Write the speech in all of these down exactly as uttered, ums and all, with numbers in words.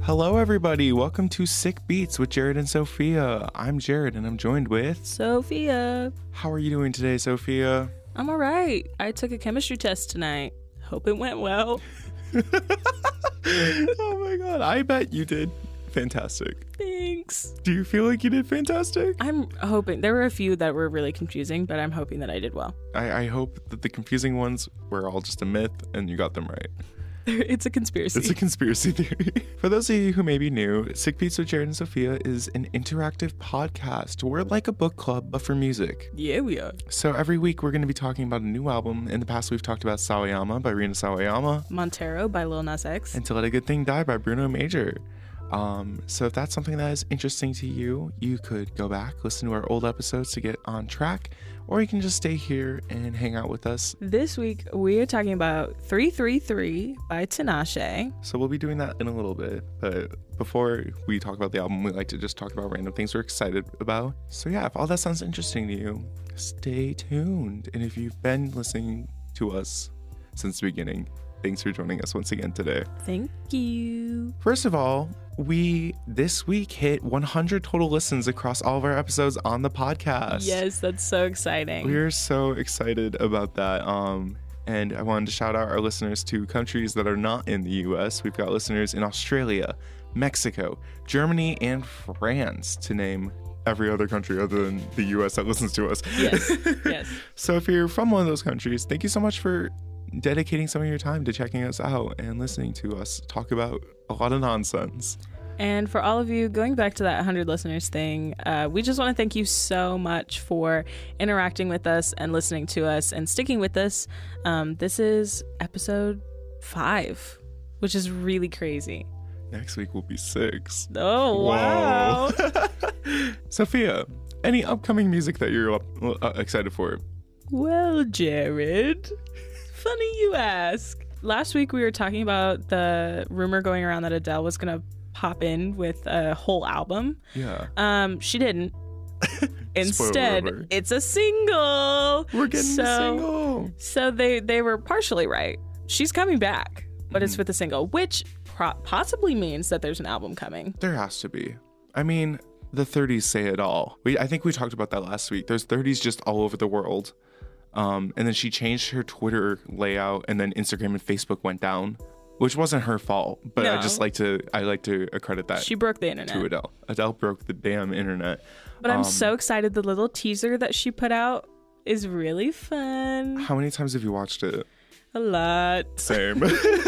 Hello, everybody. Welcome to Sick Beats with Jared and Sophia. I'm Jared, and I'm joined with Sophia. How are you doing today, Sophia? I'm all right. I took a chemistry test tonight. Hope it went well. Oh my god, I bet you did fantastic. Thanks. Do you feel like you did fantastic? I'm hoping. There were a few that were really confusing, but I'm hoping that I did well. I, I hope that the confusing ones were all just a myth and you got them right. It's a conspiracy. It's a conspiracy theory. For those of you who may be new, Sick Beats with Jared and Sophia is an interactive podcast. We're like a book club, but for music. Yeah, we are. So every week we're going to be talking about a new album. In the past, we've talked about Sawayama by Rina Sawayama. Montero by Lil Nas X. And To Let a Good Thing Die by Bruno Major. Um, so if that's something that is interesting to you, you could go back, listen to our old episodes to get on track, or you can just stay here and hang out with us. This week, we are talking about three three three by Tinashe. So we'll be doing that in a little bit, but before we talk about the album, we like to just talk about random things we're excited about. So yeah, if all that sounds interesting to you, stay tuned. And if you've been listening to us since the beginning, thanks for joining us once again today. Thank you. First of all, we this week hit one hundred total listens across all of our episodes on the podcast. Yes, that's so exciting. We're so excited about that. Um, and I wanted to shout out our listeners to countries that are not in the U S. We've got listeners in Australia, Mexico, Germany, and France, to name every other country other than the U S that listens to us. Yes, yes. So if you're from one of those countries, thank you so much for dedicating some of your time to checking us out and listening to us talk about a lot of nonsense. And for all of you, going back to that one hundred listeners thing, uh, we just want to thank you so much for interacting with us and listening to us and sticking with us. Um, this is episode five, which is really crazy. Next week will be six. Oh, wow. Sophia, any upcoming music that you're uh, excited for? Well, Jared, funny you ask. Last week we were talking about the rumor going around that Adele was going to pop in with a whole album. Yeah. Um, she didn't. Instead, it's a single. We're getting so, a single. So they, they were partially right. She's coming back, but mm-hmm. it's with a single, which pro- possibly means that there's an album coming. There has to be. I mean, the thirties say it all. We I think we talked about that last week. There's thirties just all over the world. Um, and then she changed her Twitter layout, and then Instagram and Facebook went down, which wasn't her fault. But no. I just like to I like to accredit that. She broke the internet to Adele. Adele broke the damn internet. But I'm um, so excited. The little teaser that she put out is really fun. How many times have you watched it? A lot. Same.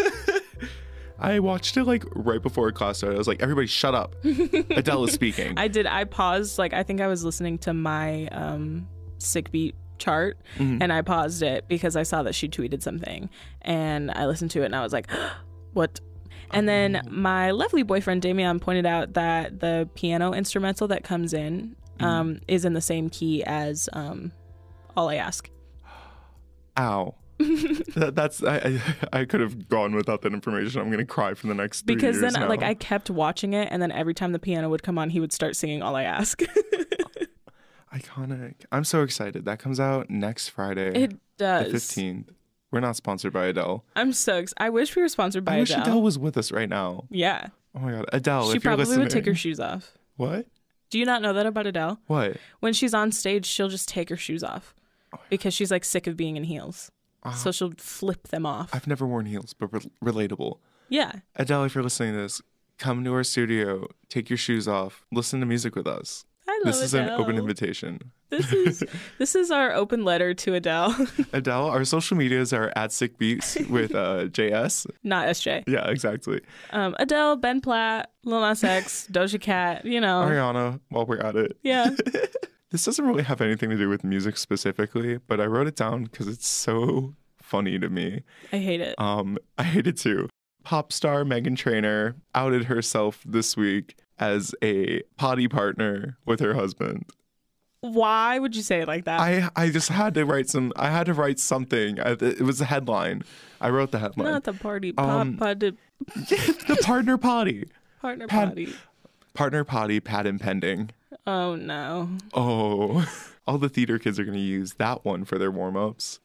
I watched it like right before class started. I was like, everybody shut up. Adele is speaking. I did. I paused. Like, I think I was listening to my um, Sick Beat chart, mm-hmm. and I paused it because I saw that she tweeted something, and I listened to it and I was like, what? And oh. then my lovely boyfriend Damian pointed out that the piano instrumental that comes in um, mm. is in the same key as um, All I Ask. Ow. that, that's I, I I could have gone without that information. I'm gonna cry for the next three because years then now. Like I kept watching it, and then every time the piano would come on, he would start singing All I Ask. Iconic. I'm so excited. That comes out next Friday. It does. The fifteenth. We're not sponsored by Adele. I'm so excited. I wish we were sponsored by I wish Adele. Adele was with us right now. Yeah. Oh my god. Adele, she if you're probably listening. would take her shoes off. What? Do you not know that about Adele? What? When she's on stage, she'll just take her shoes off oh because she's like sick of being in heels. Uh, so she'll flip them off. I've never worn heels, but re- relatable. Yeah. Adele, if you're listening to this, come to our studio, take your shoes off, listen to music with us. I love This is Adele. an open invitation. This is this is our open letter to Adele. Adele, our social medias are at Sick Beats with uh, J S. Not S J. Yeah, exactly. Um, Adele, Ben Platt, Lil Nas X, Doja Cat, you know. Ariana, while we're at it. Yeah. This doesn't really have anything to do with music specifically, but I wrote it down because it's so funny to me. I hate it. Um, I hate it too. Pop star Meghan Trainor outed herself this week as a potty partner with her husband. Why would you say it like that? I I just had to write some. I had to write something. It was a headline. I wrote the headline. Not the party pop um, potty. The partner potty. Partner Pat, potty. Partner potty. Patent pending. Oh no. Oh, all the theater kids are going to use that one for their warm ups.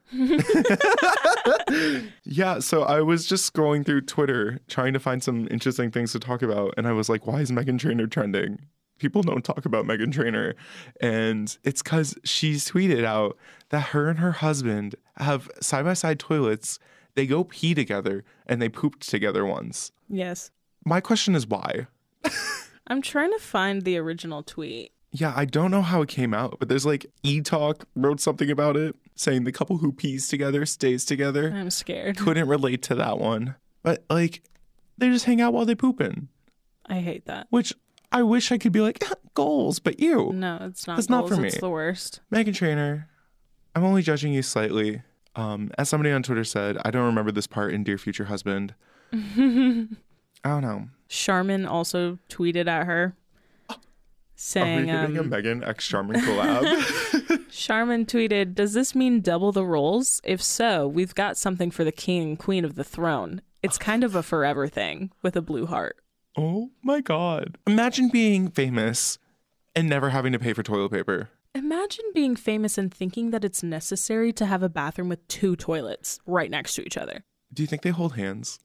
Yeah, so I was just scrolling through Twitter trying to find some interesting things to talk about. And I was like, why is Meghan Trainor trending? People don't talk about Meghan Trainor. And it's because she's tweeted out that her and her husband have side-by-side toilets. They go pee together and they pooped together once. Yes. My question is why? I'm trying to find the original tweet. Yeah, I don't know how it came out, but there's like E-Talk wrote something about it, saying the couple who pees together stays together. I'm scared. Couldn't relate to that one. But like, they just hang out while they pooping. I hate that. Which I wish I could be like, goals, but you. No, it's not That's goals. not for me. It's the worst. Meghan Trainor, I'm only judging you slightly. Um, as somebody on Twitter said, I don't remember this part in Dear Future Husband. I don't know. Charmin also tweeted at her. Saying, Are we getting um, a Meghan X Charmin collab? Charmin tweeted, does this mean double the roles? If so, we've got something for the king and queen of the throne. It's kind of a forever thing with a blue heart. Oh my God. Imagine being famous and never having to pay for toilet paper. Imagine being famous and thinking that it's necessary to have a bathroom with two toilets right next to each other. Do you think they hold hands?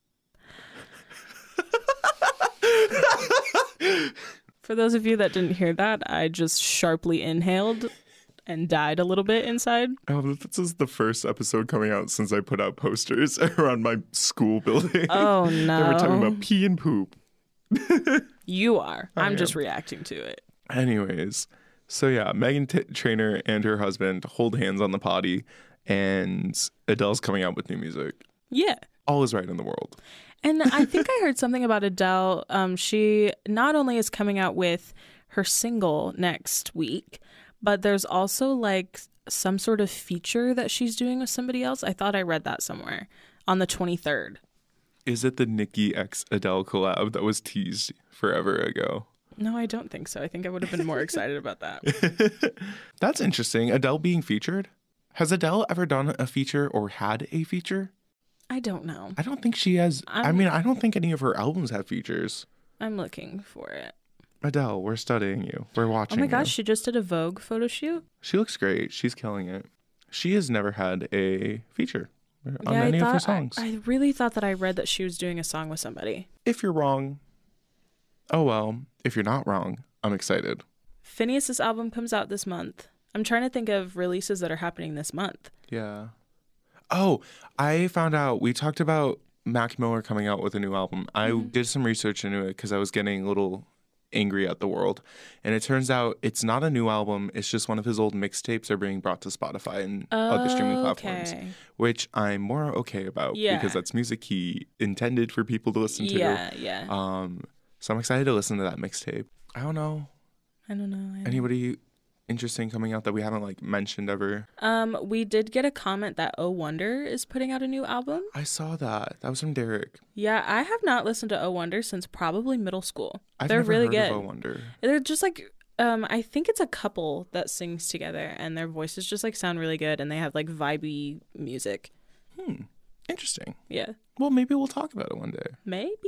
For those of you that didn't hear that, I just sharply inhaled and died a little bit inside. Oh, this is the first episode coming out since I put out posters around my school building. Oh, no. They were talking about pee and poop. You are. I I'm am. just reacting to it. Anyways, so yeah, Meghan T- Trainor and her husband hold hands on the potty, and Adele's coming out with new music. Yeah. All is right in the world. And I think I heard something about Adele. Um, she not only is coming out with her single next week, but there's also like some sort of feature that she's doing with somebody else. I thought I read that somewhere on the twenty-third. Is it the Nicki X Adele collab that was teased forever ago? No, I don't think so. I think I would have been more excited about that. That's interesting. Adele being featured? Has Adele ever done a feature or had a feature? I don't know. I don't think she has. I'm, I mean, I don't think any of her albums have features. I'm looking for it. Adele, we're studying you. We're watching Oh my you. gosh, she just did a Vogue photo shoot. She looks great. She's killing it. She has never had a feature on yeah, any I of her thought, songs. I, I really thought that I read that she was doing a song with somebody. If you're wrong, oh well. If you're not wrong, I'm excited. Phineas's album comes out this month. I'm trying to think of releases that are happening this month. Yeah. Oh, I found out, we talked about Mac Miller coming out with a new album. I Mm-hmm. did some research into it because I was getting a little angry at the world. And it turns out it's not a new album. It's just one of his old mixtapes are being brought to Spotify and other streaming platforms, Okay. which I'm more okay about Yeah. because that's music he intended for people to listen to. Yeah, yeah. Um, so I'm excited to listen to that mixtape. I don't know. I don't know. I don't Anybody interesting coming out that we haven't like mentioned ever? Um, we did get a comment that Oh Wonder is putting out a new album. I saw that. That was from Derek. Yeah, I have not listened to Oh Wonder since probably middle school. I've They're never really heard good. of Oh Wonder. They're just like um I think it's a couple that sings together and their voices just like sound really good and they have like vibey music. Hmm. Interesting. Yeah. Well, maybe we'll talk about it one day. Maybe.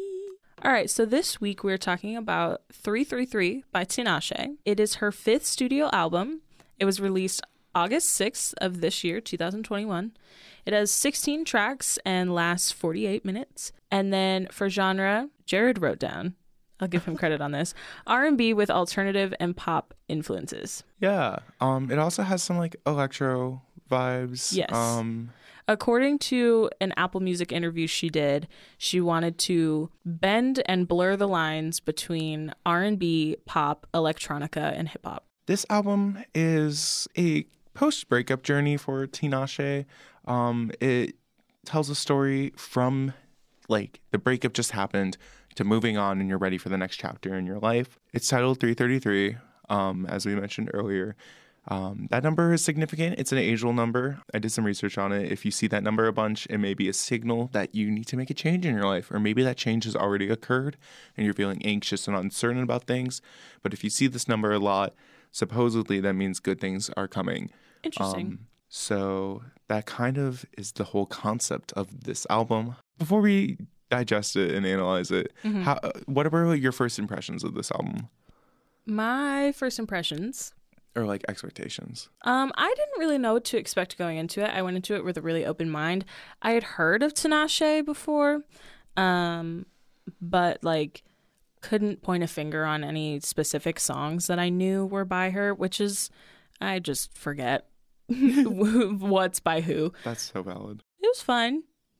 All right, so this week we're talking about three three three by Tinashe. It is her fifth studio album. It was released August sixth of this year, two thousand twenty-one. It has sixteen tracks and lasts forty-eight minutes. And then for genre, Jared wrote down, I'll give him credit on this, R and B with alternative and pop influences. Yeah. Um. It also has some like electro vibes. Yes. Um. According to an Apple Music interview she did, she wanted to bend and blur the lines between R and B, pop, electronica, and hip hop. This album is a post-breakup journey for Tinashe. Um. It tells a story from like the breakup just happened to moving on and you're ready for the next chapter in your life. It's titled three thirty-three. Um. As we mentioned earlier. Um, that number is significant. It's an ageal number. I did some research on it. If you see that number a bunch, it may be a signal that you need to make a change in your life, or maybe that change has already occurred and you're feeling anxious and uncertain about things. But if you see this number a lot, supposedly that means good things are coming. Interesting. Um, so that kind of is the whole concept of this album. Before we digest it and analyze it, Mm-hmm. how, what were your first impressions of this album? My first impressions, or like expectations? Um, I didn't really know what to expect going into it. I went into it with a really open mind. I had heard of Tinashe before, um, but like couldn't point a finger on any specific songs that I knew were by her, which is, I just forget what's by who. That's so valid. It was fun.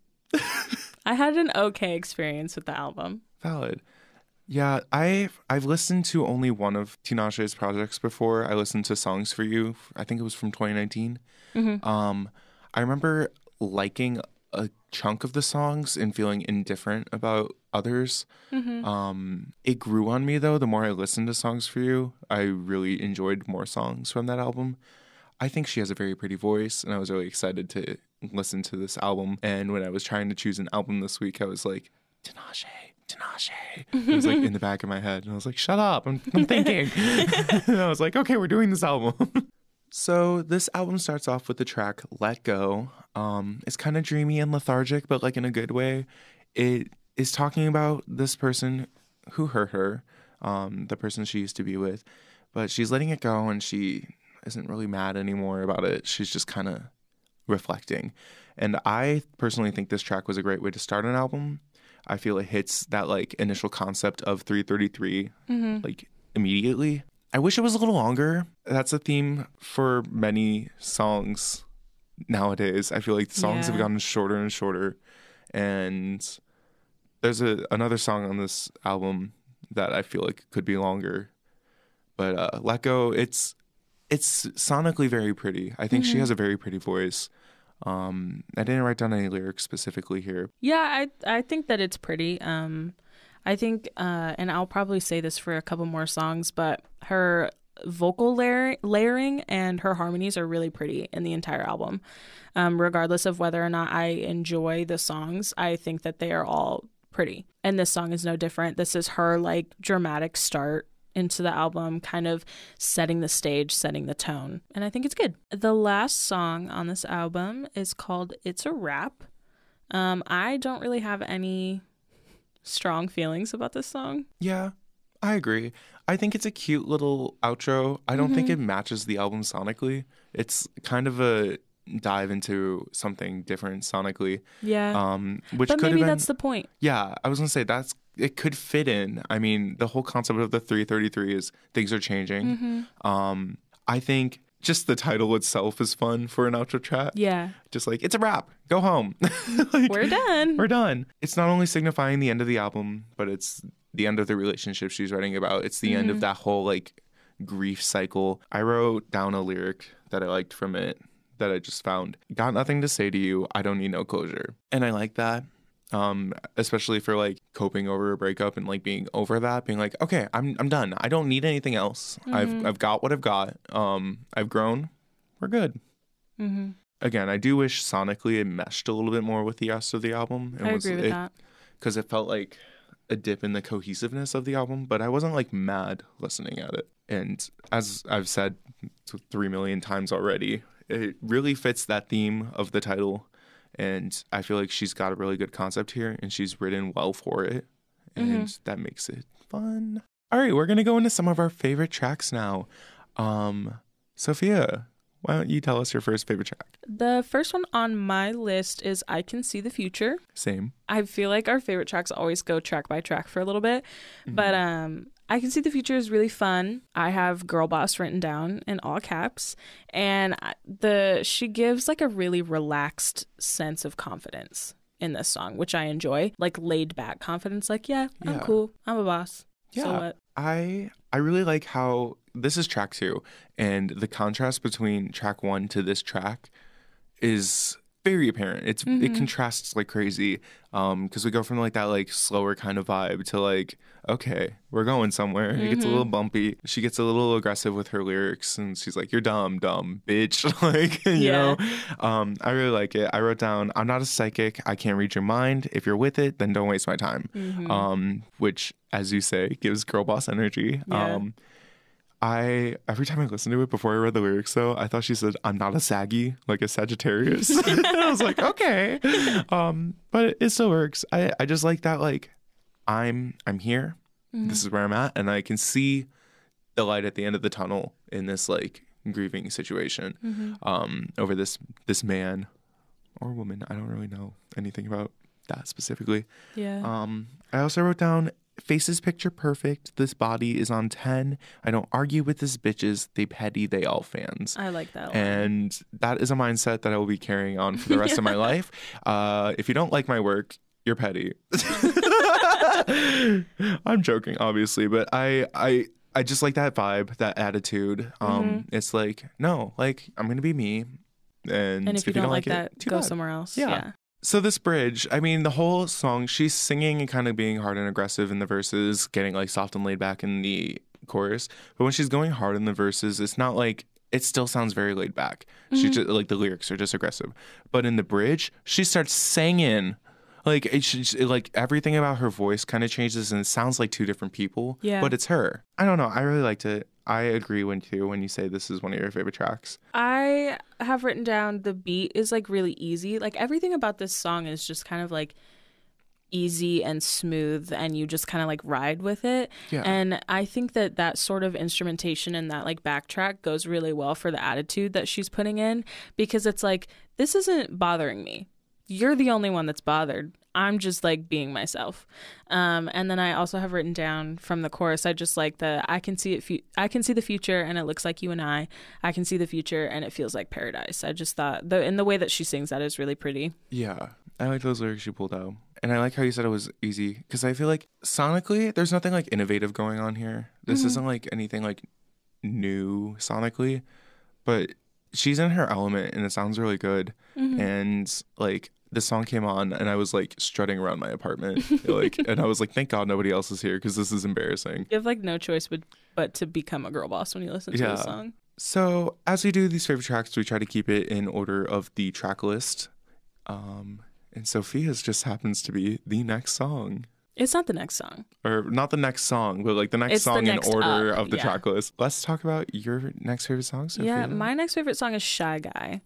I had an okay experience with the album. Valid. Yeah, I've, I've listened to only one of Tinashe's projects before. I listened to Songs for You. I think it was from twenty nineteen. Mm-hmm. Um, I remember liking a chunk of the songs and feeling indifferent about others. Mm-hmm. Um, it grew on me, though. The more I listened to Songs for You, I really enjoyed more songs from that album. I think she has a very pretty voice, and I was really excited to listen to this album. And when I was trying to choose an album this week, I was like, Tinashe. Tinashe. It was like in the back of my head. And I was like, shut up. I'm, I'm thinking. And I was like, okay, we're doing this album. So this album starts off with the track Let Go. Um, it's kind of dreamy and lethargic, but like in a good way. It is talking about this person who hurt her, um, the person she used to be with. But she's letting it go and she isn't really mad anymore about it. She's just kind of reflecting. And I personally think this track was a great way to start an album. I feel it hits that like initial concept of three thirty-three Mm-hmm. like immediately. I wish it was a little longer. That's a theme for many songs nowadays. I feel like songs Yeah. have gotten shorter and shorter. And there's a another song on this album that I feel like could be longer. But uh, Let Go, it's it's sonically very pretty. I think Mm-hmm. she has a very pretty voice. Um, I didn't write down any lyrics specifically here. Yeah, I I think that it's pretty. Um, I think, uh, and I'll probably say this for a couple more songs, but her vocal layer, layering and her harmonies are really pretty in the entire album. Um, regardless of whether or not I enjoy the songs, I think that they are all pretty. And this song is no different. This is her like dramatic start into the album, kind of setting the stage, setting the tone. And I think it's good. The last song on this album is called It's a Wrap. Um, I don't really have any strong feelings about this song. Yeah, I agree. I think it's a cute little outro. I don't think Mhm. it matches the album sonically. It's kind of a dive into something different sonically. Yeah. Um, which but could maybe have been, that's the point. yeah, I was gonna say that's it could fit in. I mean, the whole concept of the three thirty-three is things are changing. Mm-hmm. Um, I think just the title itself is fun for an outro track. Yeah. Just like, it's a wrap. Go home. Like, We're done. We're done. It's not only signifying the end of the album, but it's the end of the relationship she's writing about. It's the end of Mhm. that whole like grief cycle. I wrote down a lyric that I liked from it that I just found. Got nothing to say to you. I don't need no closure. And I like that. Um, especially for like coping over a breakup and like being over that, being like, okay, I'm I'm done. I don't need anything else. I've Mhm. I've got what I've got. Um, I've grown. We're good. Mm-hmm. Again, I do wish sonically it meshed a little bit more with the rest of the album. I agree with it, that. because it felt like a dip in the cohesiveness of the album, but I wasn't like mad listening at it. And as I've said three million times already, it really fits that theme of the title. And I feel like she's got a really good concept here and she's written well for it. And Mhm. that makes it fun. All right, we're going to go into some of our favorite tracks now. Um, Sophia, why don't you tell us your first favorite track? The first one on my list is I Can See the Future. Same. I feel like our favorite tracks always go track by track for a little bit. Mm-hmm. But um I Can See the Future is really fun. I have Girl Boss written down in all caps, and I- the she gives like a really relaxed sense of confidence in this song, which I enjoy. Like laid back confidence, like, yeah, I'm Yeah. cool. I'm a boss. So Yeah. what? I I really like how this is track two, and the contrast between track one to this track is very apparent. It's it Mhm. contrasts like crazy, um, because we go from like that like slower kind of vibe to like, okay, we're going somewhere. It gets a Mhm. little bumpy. She gets a little aggressive with her lyrics, and she's like, "You're dumb, dumb bitch." Like, you Yeah. know, um, I really like it. I wrote down, "I'm not a psychic. I can't read your mind. If you're with it, then don't waste my time." Mhm. Um, which, as you say, gives girl boss energy. Yeah. Um, I every time I listened to it before I read the lyrics, though, I thought she said, "I'm not a saggy, like a Sagittarius." And I was like, okay, um, but it, it still works. I I just like that. Like, I'm I'm here. Mhm. This is where I'm at, and I can see the light at the end of the tunnel in this like grieving situation Mm-hmm. um, over this this man or woman. I don't really know anything about that specifically. Yeah. Um, I also wrote down faces picture perfect. This body is on ten. I don't argue with this bitches. They petty. They all fans. I like that line. And that is a mindset that I will be carrying on for the rest of my life. Uh, if you don't like my work, you're petty. I'm joking, obviously, but I, I, I just like that vibe, that attitude. Um, Mm-hmm. It's like, no, like I'm gonna be me, and, And if you don't, like that, it, too go bad. somewhere else. Yeah. Yeah. So this bridge, I mean, the whole song, she's singing and kind of being hard and aggressive in the verses, getting like soft and laid back in the chorus. But when she's going hard in the verses, it's not like, it still sounds very laid back. She Mm-hmm. just like the lyrics are just aggressive. But in the bridge, she starts singing. Like it, she, like everything about her voice kind of changes and it sounds like two different people. Yeah. But it's her. I don't know. I really liked it. I agree with you when you say this is one of your favorite tracks. I have written down the beat is like really easy. Like everything about this song is just kind of like easy and smooth and you just kind of like ride with it. Yeah. And I think that that sort of instrumentation and that like backtrack goes really well for the attitude that she's putting in because it's like, this isn't bothering me. You're the only one that's bothered. I'm just like being myself. Um, and then I also have written down from the chorus, I just like the, I can see it, fu- I can see the future and it looks like you and I, I can see the future and it feels like paradise. I just thought the, in the way that she sings that is really pretty. Yeah. I like those lyrics you pulled out. And I like how you said it was easy because I feel like sonically, there's nothing like innovative going on here. This Mm-hmm. isn't like anything like new sonically, but she's in her element and it sounds really good. Mm-hmm. And like the song came on and I was like strutting around my apartment, like, and I was like, thank God nobody else is here because this is embarrassing. You have like no choice but, but to become a girl boss when you listen to Yeah. the song. So as we do these favorite tracks, we try to keep it in order of the track list. Um, and Sophia's just happens to be the next song. It's not the next song. Or not the next song, but like the next It's the song next in order up, of the yeah. track list. Let's talk about your next favorite song, Sophia. Yeah, my next favorite song is Shy Guy.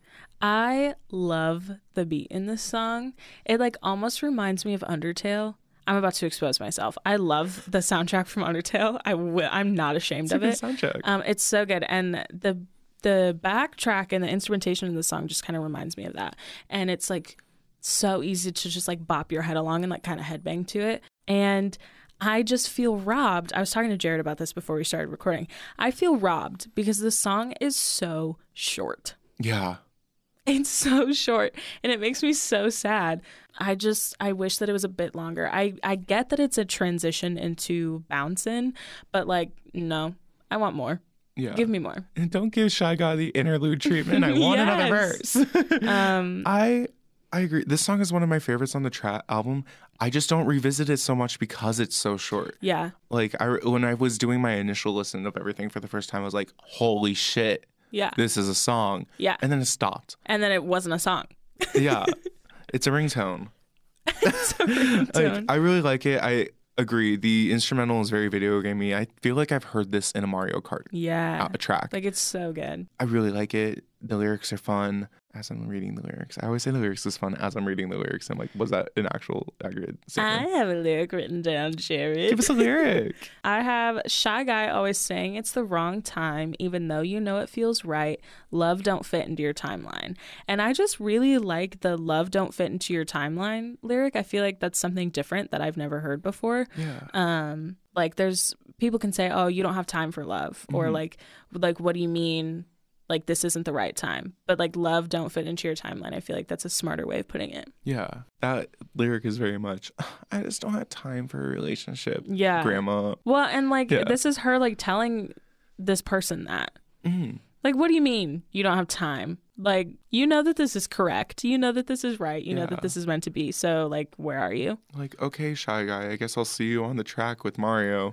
I love the beat in this song. It like almost reminds me of Undertale. I'm about to expose myself. I love the soundtrack from Undertale. I w- I'm not ashamed It's a of good it. soundtrack. Um, it's so good, and the the backtrack and the instrumentation of the song just kind of reminds me of that. And it's like so easy to just like bop your head along and like kind of headbang to it. And I just feel robbed. I was talking to Jared about this before we started recording. I feel robbed because the song is so short. Yeah. It's so short and it makes me so sad. I just, I wish that it was a bit longer. I, I get that it's a transition into bouncing, but like, no, I want more. Yeah. Give me more. And don't give Shy Guy the interlude treatment. I want another Yes. verse. Um, I I agree. This song is one of my favorites on the tra- album. I just don't revisit it so much because it's so short. yeah, Like I when I was doing my initial listen of everything for the first time, I was like, "Holy shit, yeah, this is a song!" yeah. And then it stopped. And then it wasn't a song. Yeah, it's a ringtone. It's a ringtone. Like, I really like it. I agree. The instrumental is very video gamey. I feel like I've heard this in a Mario Kart yeah. uh, track. Like it's so good. I really like it. The lyrics are fun. As I'm reading the lyrics, I always say the lyrics is fun as I'm reading the lyrics. I'm like, was that an actual accurate I statement? have a lyric written down, Jared. Give us a lyric. I have Shy Guy always saying it's the wrong time, even though you know it feels right. Love don't fit into your timeline. And I just really like the love don't fit into your timeline lyric. I feel like that's something different that I've never heard before. Yeah. Um, like there's people can say, oh, you don't have time for love. Or Mhm. like, like, what do you mean? Like this isn't the right time, but like love don't fit into your timeline. I feel like that's a smarter way of putting it. Yeah. That lyric is very much, I just don't have time for a relationship. Yeah. Grandma. Well, and like Yeah. this is her like telling this person that. Mm. Like, what do you mean you don't have time? Like, you know that this is correct. You know that this is right. You know Yeah. that this is meant to be. So, like, where are you? Like, okay, Shy Guy, I guess I'll see you on the track with Mario.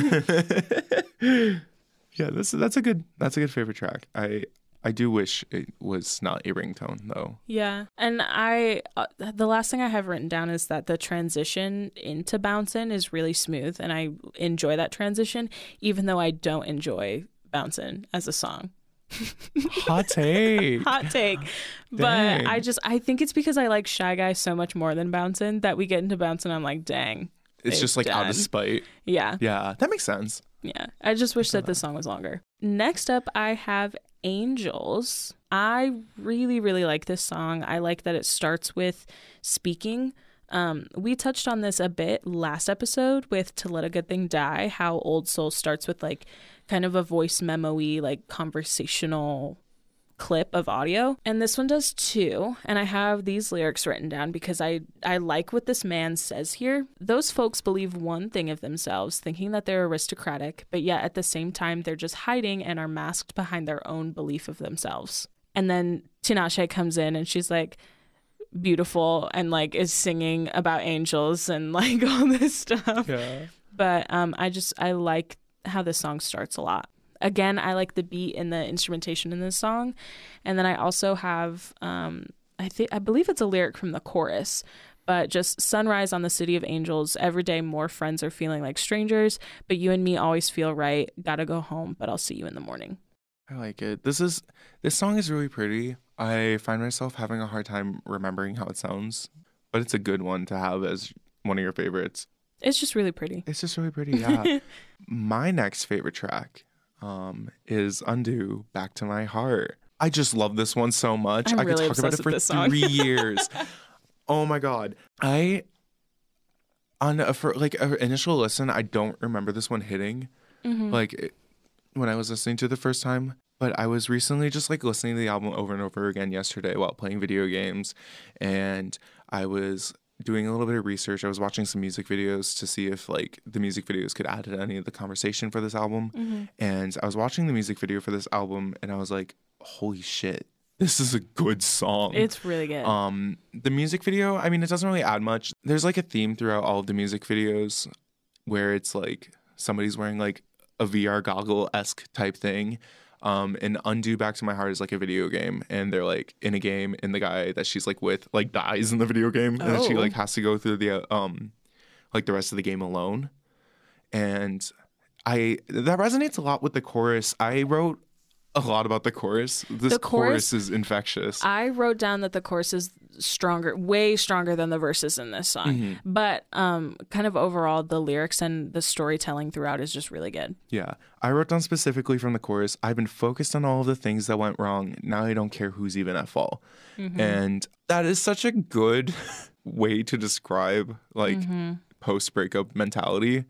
Yeah, this that's a good that's a good favorite track. I I do wish it was not a ringtone though. Yeah. And I, uh, the last thing I have written down is that the transition into Bouncin' is really smooth. And I enjoy that transition, even though I don't enjoy Bouncin' as a song. Hot take. Hot take. But Dang. I just, I think it's because I like Shy Guy so much more than Bouncin' that we get into Bouncin', I'm like, dang. It's they've just like out done. of spite. Yeah. Yeah, that makes sense. Yeah, I just wish that this song was longer. Next up, I have Angels. I really, really like this song. I like that it starts with speaking. Um, we touched on this a bit last episode with To Let a Good Thing Die, how Old Soul starts with like kind of a voice memo-y, like conversational clip of audio, and this one does too. And I have these lyrics written down because I I like what this man says here. Those folks believe one thing of themselves, thinking that they're aristocratic, but yet at the same time they're just hiding and are masked behind their own belief of themselves. And then Tinashe comes in and she's like beautiful and like is singing about angels and like all this stuff. Yeah. But um I just I like how this song starts a lot. Again, I like the beat and the instrumentation in this song. And then I also have, um, I think, I believe it's a lyric from the chorus, but just sunrise on the city of angels. Every day more friends are feeling like strangers, but you and me always feel right. Gotta go home, but I'll see you in the morning. I like it. This is, this song is really pretty. I find myself having a hard time remembering how it sounds, but it's a good one to have as one of your favorites. It's just really pretty. It's just really pretty, yeah. My next favorite track um is Undo, Back to My Heart. I just love this one so much. I'm I really could talk about it for three years. Oh my god. I on a, for like an initial listen, I don't remember this one hitting Mm-hmm. like it, when I was listening to it the first time, but I was recently just like listening to the album over and over again yesterday while playing video games, and I was doing a little bit of research. I was watching some music videos to see if like the music videos could add to any of the conversation for this album. Mm-hmm. And I was watching the music video for this album and I was like, holy shit, this is a good song. It's really good. Um, the music video, I mean, it doesn't really add much. There's like a theme throughout all of the music videos where it's like somebody's wearing like a V R goggle-esque type thing. Um, and Undo, Back to My Heart is like a video game, and they're like in a game, and the guy that she's like with like dies in the video game, and then she Oh. like has to go through the uh, um, like the rest of the game alone. And I that resonates a lot with the chorus. I wrote a lot about the chorus. This The chorus- chorus is infectious. I wrote down that the chorus is stronger, way stronger than the verses in this song. Mm-hmm. But um, kind of overall, the lyrics and the storytelling throughout is just really good. Yeah. I wrote down specifically from the chorus, I've been focused on all of the things that went wrong. Now I don't care who's even at fault. Mm-hmm. And that is such a good way to describe like Mm-hmm. post breakup mentality.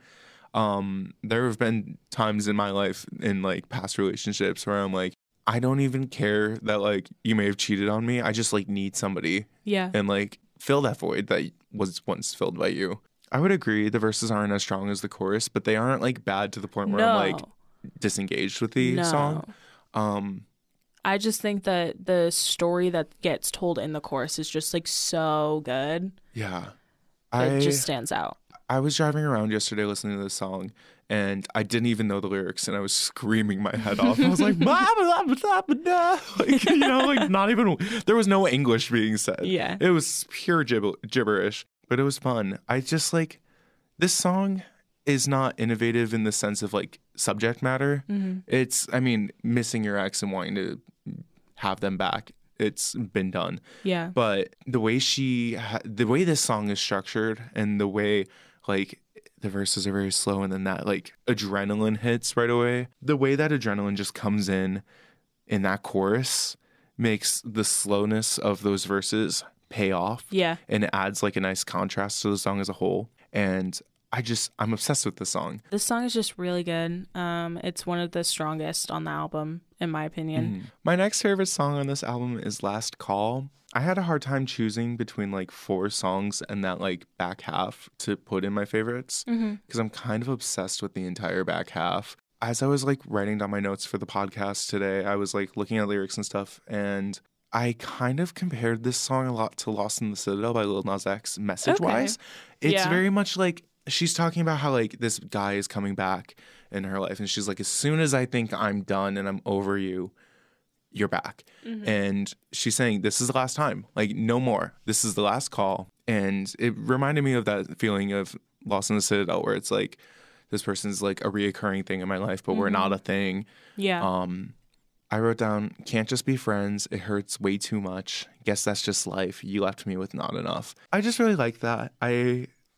Um, there have been times in my life in like past relationships where I'm like, I don't even care that like you may have cheated on me. I just like need somebody Yeah. and like fill that void that was once filled by you. I would agree the verses aren't as strong as the chorus, but they aren't like bad to the point where no. I'm like disengaged with the no. song. Um, I just think that the story that gets told in the chorus is just like so good. yeah. It I just stands out. I was driving around yesterday listening to this song, and I didn't even know the lyrics, and I was screaming my head off. I was like, blah, blah, blah, blah, blah. Like, you know, like not even, there was no English being said. Yeah. It was pure gibber- gibberish, but it was fun. I just like, this song is not innovative in the sense of like subject matter. Mm-hmm. It's, I mean, missing your ex and wanting to have them back. It's been done. Yeah. But the way she, ha- the way this song is structured, and the way like the verses are very slow, and then that like adrenaline hits right away. The way that adrenaline just comes in in that chorus makes the slowness of those verses pay off. Yeah. And it adds like a nice contrast to the song as a whole. And I just, I'm obsessed with this song. This song is just really good. Um, it's one of the strongest on the album, in my opinion. Mhm. My next favorite song on this album is Last Call. I had a hard time choosing between like four songs and that like back half to put in my favorites because Mm-hmm. I'm kind of obsessed with the entire back half. As I was like writing down my notes for the podcast today, I was like looking at lyrics and stuff, and I kind of compared this song a lot to Lost in the Citadel by Lil Nas X message wise. It's Yeah. very much like she's talking about how like this guy is coming back in her life, and she's like, as soon as I think I'm done and I'm over you, you're back. Mm-hmm. And she's saying, this is the last time, like no more. This is the last call. And it reminded me of that feeling of Lost in the Citadel, where it's like, this person's like a reoccurring thing in my life, but we're Mm-hmm. not a thing. Yeah. Um, I wrote down, can't just be friends. It hurts way too much. Guess that's just life. You left me with not enough. I just really like that. I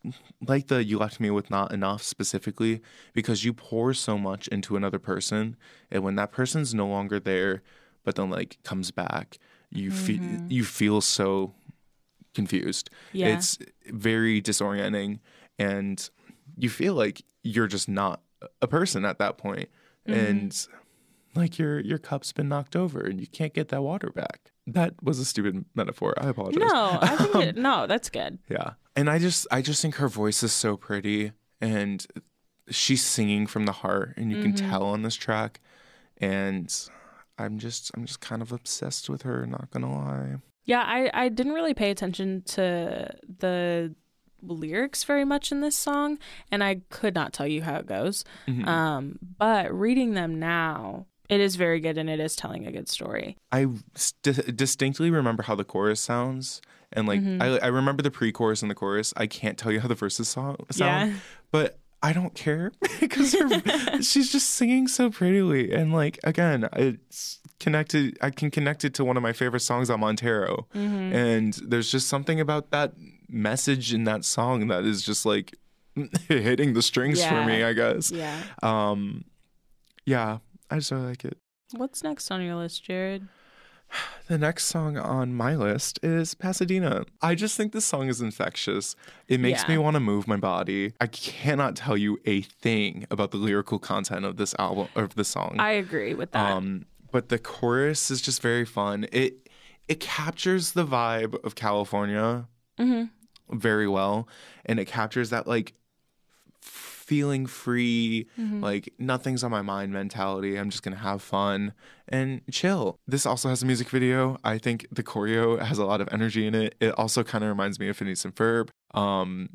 like the "You Left Me With Not Enough" specifically because you pour so much into another person, and when that person's no longer there, but then like comes back, you mm-hmm. feel you feel so confused. Yeah. It's very disorienting, and you feel like you're just not a person at that point, mm-hmm. and like your your cup's been knocked over and you can't get that water back. That was a stupid metaphor. I apologize. No, I think it, no, that's good. Yeah, and I just I just think her voice is so pretty, and she's singing from the heart, and you mm-hmm. can tell on this track. And I'm just I'm just kind of obsessed with her. Not gonna lie. Yeah, I I didn't really pay attention to the lyrics very much in this song, and I could not tell you how it goes. Mm-hmm. Um, but reading them now, it is very good, and it is telling a good story. I st- distinctly remember how the chorus sounds, and like mm-hmm. I, I remember the pre-chorus and the chorus. I can't tell you how the verses so- sound, yeah. but I don't care because she's just singing so prettily, and like again, it's connected. I can connect it to one of my favorite songs on Montero, mm-hmm. and there's just something about that message in that song that is just like hitting the strings yeah. for me, I guess. Yeah. Um, yeah. I just really like it. What's next on your list, Jared? The next song on my list is Pasadena. I just think this song is infectious. It makes yeah. me want to move my body. I cannot tell you a thing about the lyrical content of this album, of the song. I agree with that. Um, but the chorus is just very fun. It it captures the vibe of California mm-hmm. very well, and it captures that like feeling free, mm-hmm. like nothing's on my mind mentality. I'm just gonna have fun and chill. This also has a music video. I think the choreo has a lot of energy in it. It also kind of reminds me of Phineas and Ferb, um,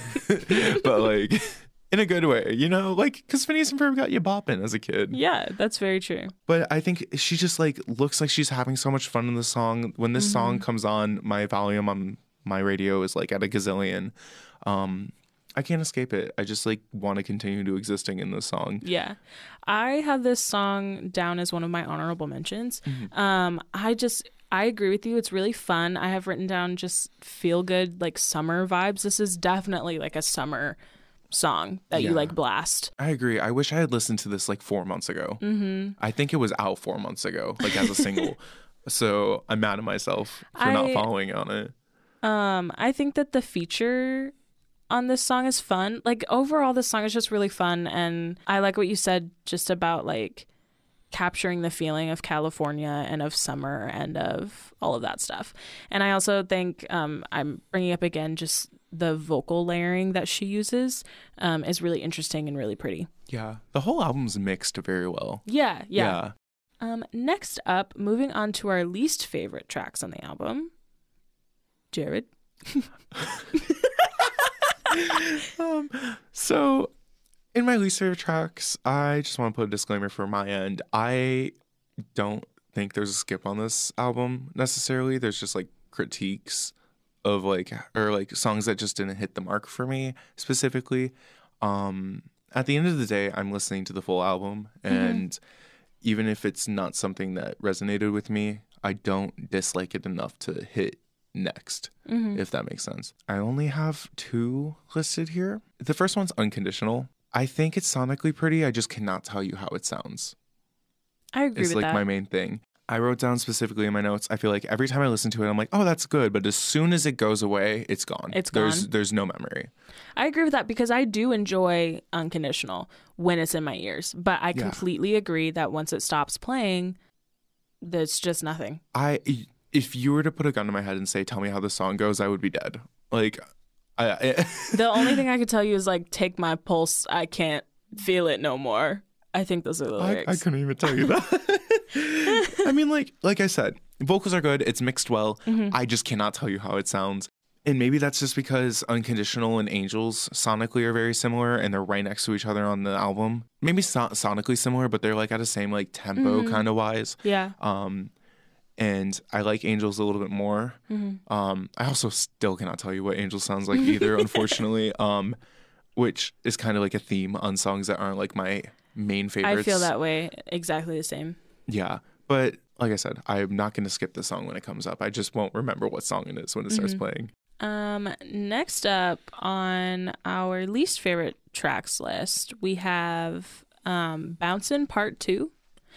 but like in a good way, you know, like because Phineas and Ferb got you bopping as a kid. Yeah, that's very true. But I think she just like looks like she's having so much fun in the song. When this mm-hmm. song comes on, my volume on my radio is like at a gazillion. Um, I can't escape it. I just like want to continue to existing in this song. Yeah. I have this song down as one of my honorable mentions. Mm-hmm. Um, I just, I agree with you. It's really fun. I have written down just feel good, like summer vibes. This is definitely like a summer song that yeah. you like blast. I agree. I wish I had listened to this like four months ago. Mm-hmm. I think it was out four months ago, like as a single. So I'm mad at myself for I, not following on it. Um, I think that the feature on this song is fun. Like overall, this song is just really fun, and I like what you said just about like capturing the feeling of California and of summer and of all of that stuff. And I also think um, I'm bringing up again just the vocal layering that she uses um, is really interesting and really pretty. Yeah, the whole album's mixed very well. Yeah, yeah. yeah. Um, next up, moving on to our least favorite tracks on the album, Jared. um, so in my least favorite tracks, I just want to put a disclaimer for my end. I don't think there's a skip on this album necessarily. There's just like critiques of like, or like songs that just didn't hit the mark for me specifically. Um, at the end of the day, I'm listening to the full album, and mm-hmm. even if it's not something that resonated with me, I don't dislike it enough to hit next, mm-hmm. if that makes sense. I only have two listed here. The first one's Unconditional. I think it's sonically pretty. I just cannot tell you how it sounds. I agree it's with like that. my main thing. I wrote down specifically in my notes, I feel like every time I listen to it, I'm like, oh, that's good. But as soon as it goes away, it's gone. It's gone. There's, there's no memory. I agree with that because I do enjoy Unconditional when it's in my ears. But I yeah. completely agree that once it stops playing, there's just nothing. I... If you were to put a gun to my head and say, tell me how the song goes, I would be dead. Like, I, I the only thing I could tell you is like, take my pulse. I can't feel it no more. I think those are the lyrics. I, I couldn't even tell you that. I mean, like, like I said, vocals are good. It's mixed well. Mm-hmm. I just cannot tell you how it sounds. And maybe that's just because Unconditional and Angels sonically are very similar and they're right next to each other on the album. Maybe so- sonically similar, but they're like at the same like tempo mm-hmm. kind of wise. Yeah. Um, And I like Angels a little bit more. Mm-hmm. Um, I also still cannot tell you what Angels sounds like either, unfortunately, um, which is kind of like a theme on songs that aren't like my main favorites. I feel that way. Exactly the same. Yeah. But like I said, I'm not going to skip the song when it comes up. I just won't remember what song it is when it mm-hmm. starts playing. Um, next up on our least favorite tracks list, we have um, Bouncin' Part two.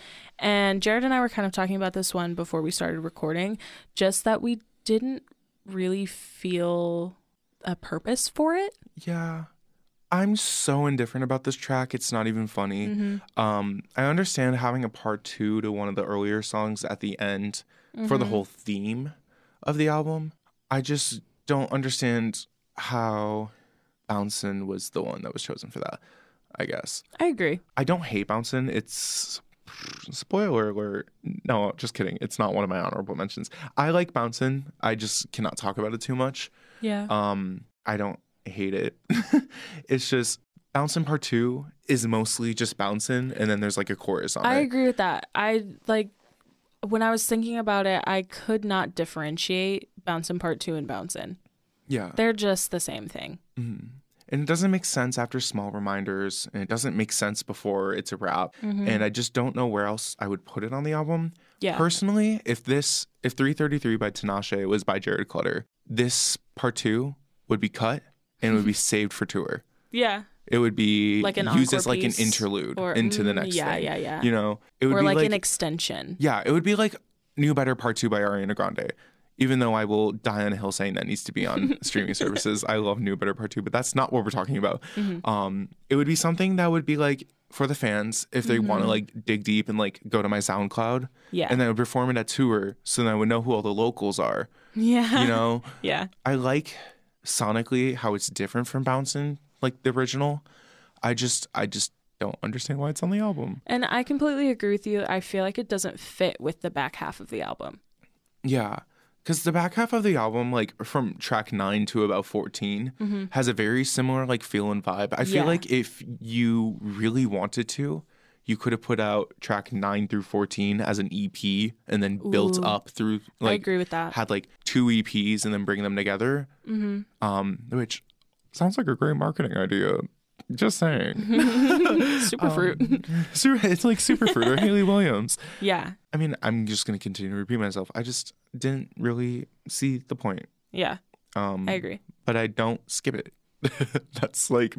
And Jared and I were kind of talking about this one before we started recording, just that we didn't really feel a purpose for it. Yeah. I'm so indifferent about this track. It's not even funny. Mm-hmm. Um, I understand having a part two to one of the earlier songs at the end mm-hmm. for the whole theme of the album. I just don't understand how Bouncin' was the one that was chosen for that, I guess. I agree. I don't hate Bouncin'. It's... Spoiler alert. No, just kidding. It's not one of my honorable mentions. I like Bouncin'. I just cannot talk about it too much. Yeah. Um, I don't hate it. It's just Bouncin' Part two is mostly just Bouncin', and then there's like a chorus on I it. I agree with that. I like when I was thinking about it, I could not differentiate Bouncin' Part two and Bouncin'. Yeah. They're just the same thing. Mm-hmm. And it doesn't make sense after Small Reminders, and it doesn't make sense before it's a wrap. Mm-hmm. And I just don't know where else I would put it on the album. Yeah. Personally, if this, if three thirty-three by Tinashe was by Jared Clutter, this part two would be cut and it would be saved for tour. Yeah. It would be like an used as like an piece interlude or, into the next yeah, thing. Yeah, yeah, yeah. You know, it would or be like, like an extension. Yeah, it would be like New Better Part two by Ariana Grande. Even though I will die on a hill saying that needs to be on streaming services. I love New Better Part two, but that's not what we're talking about. Mm-hmm. Um, it would be something that would be like for the fans if they mm-hmm. want to like dig deep and like go to my SoundCloud. Yeah. And then I would perform it at tour so then I would know who all the locals are. Yeah. You know? Yeah. I like sonically how it's different from Bouncin', like the original. I just I just don't understand why it's on the album. And I completely agree with you. I feel like it doesn't fit with the back half of the album. Yeah. Because the back half of the album, like from track nine to about fourteen, mm-hmm. has a very similar like feel and vibe. I feel yeah. like if you really wanted to, you could have put out track nine through fourteen as an E P and then Ooh. built up through. Like, I agree with that. Had like two E Ps and then bring them together. Mm-hmm. Um, which sounds like a great marketing idea. Just saying. Superfruit. Um, it's like Superfruit or Hayley Williams. Yeah. I mean, I'm just going to continue to repeat myself. I just didn't really see the point. Yeah. Um, I agree. But I don't skip it. That's like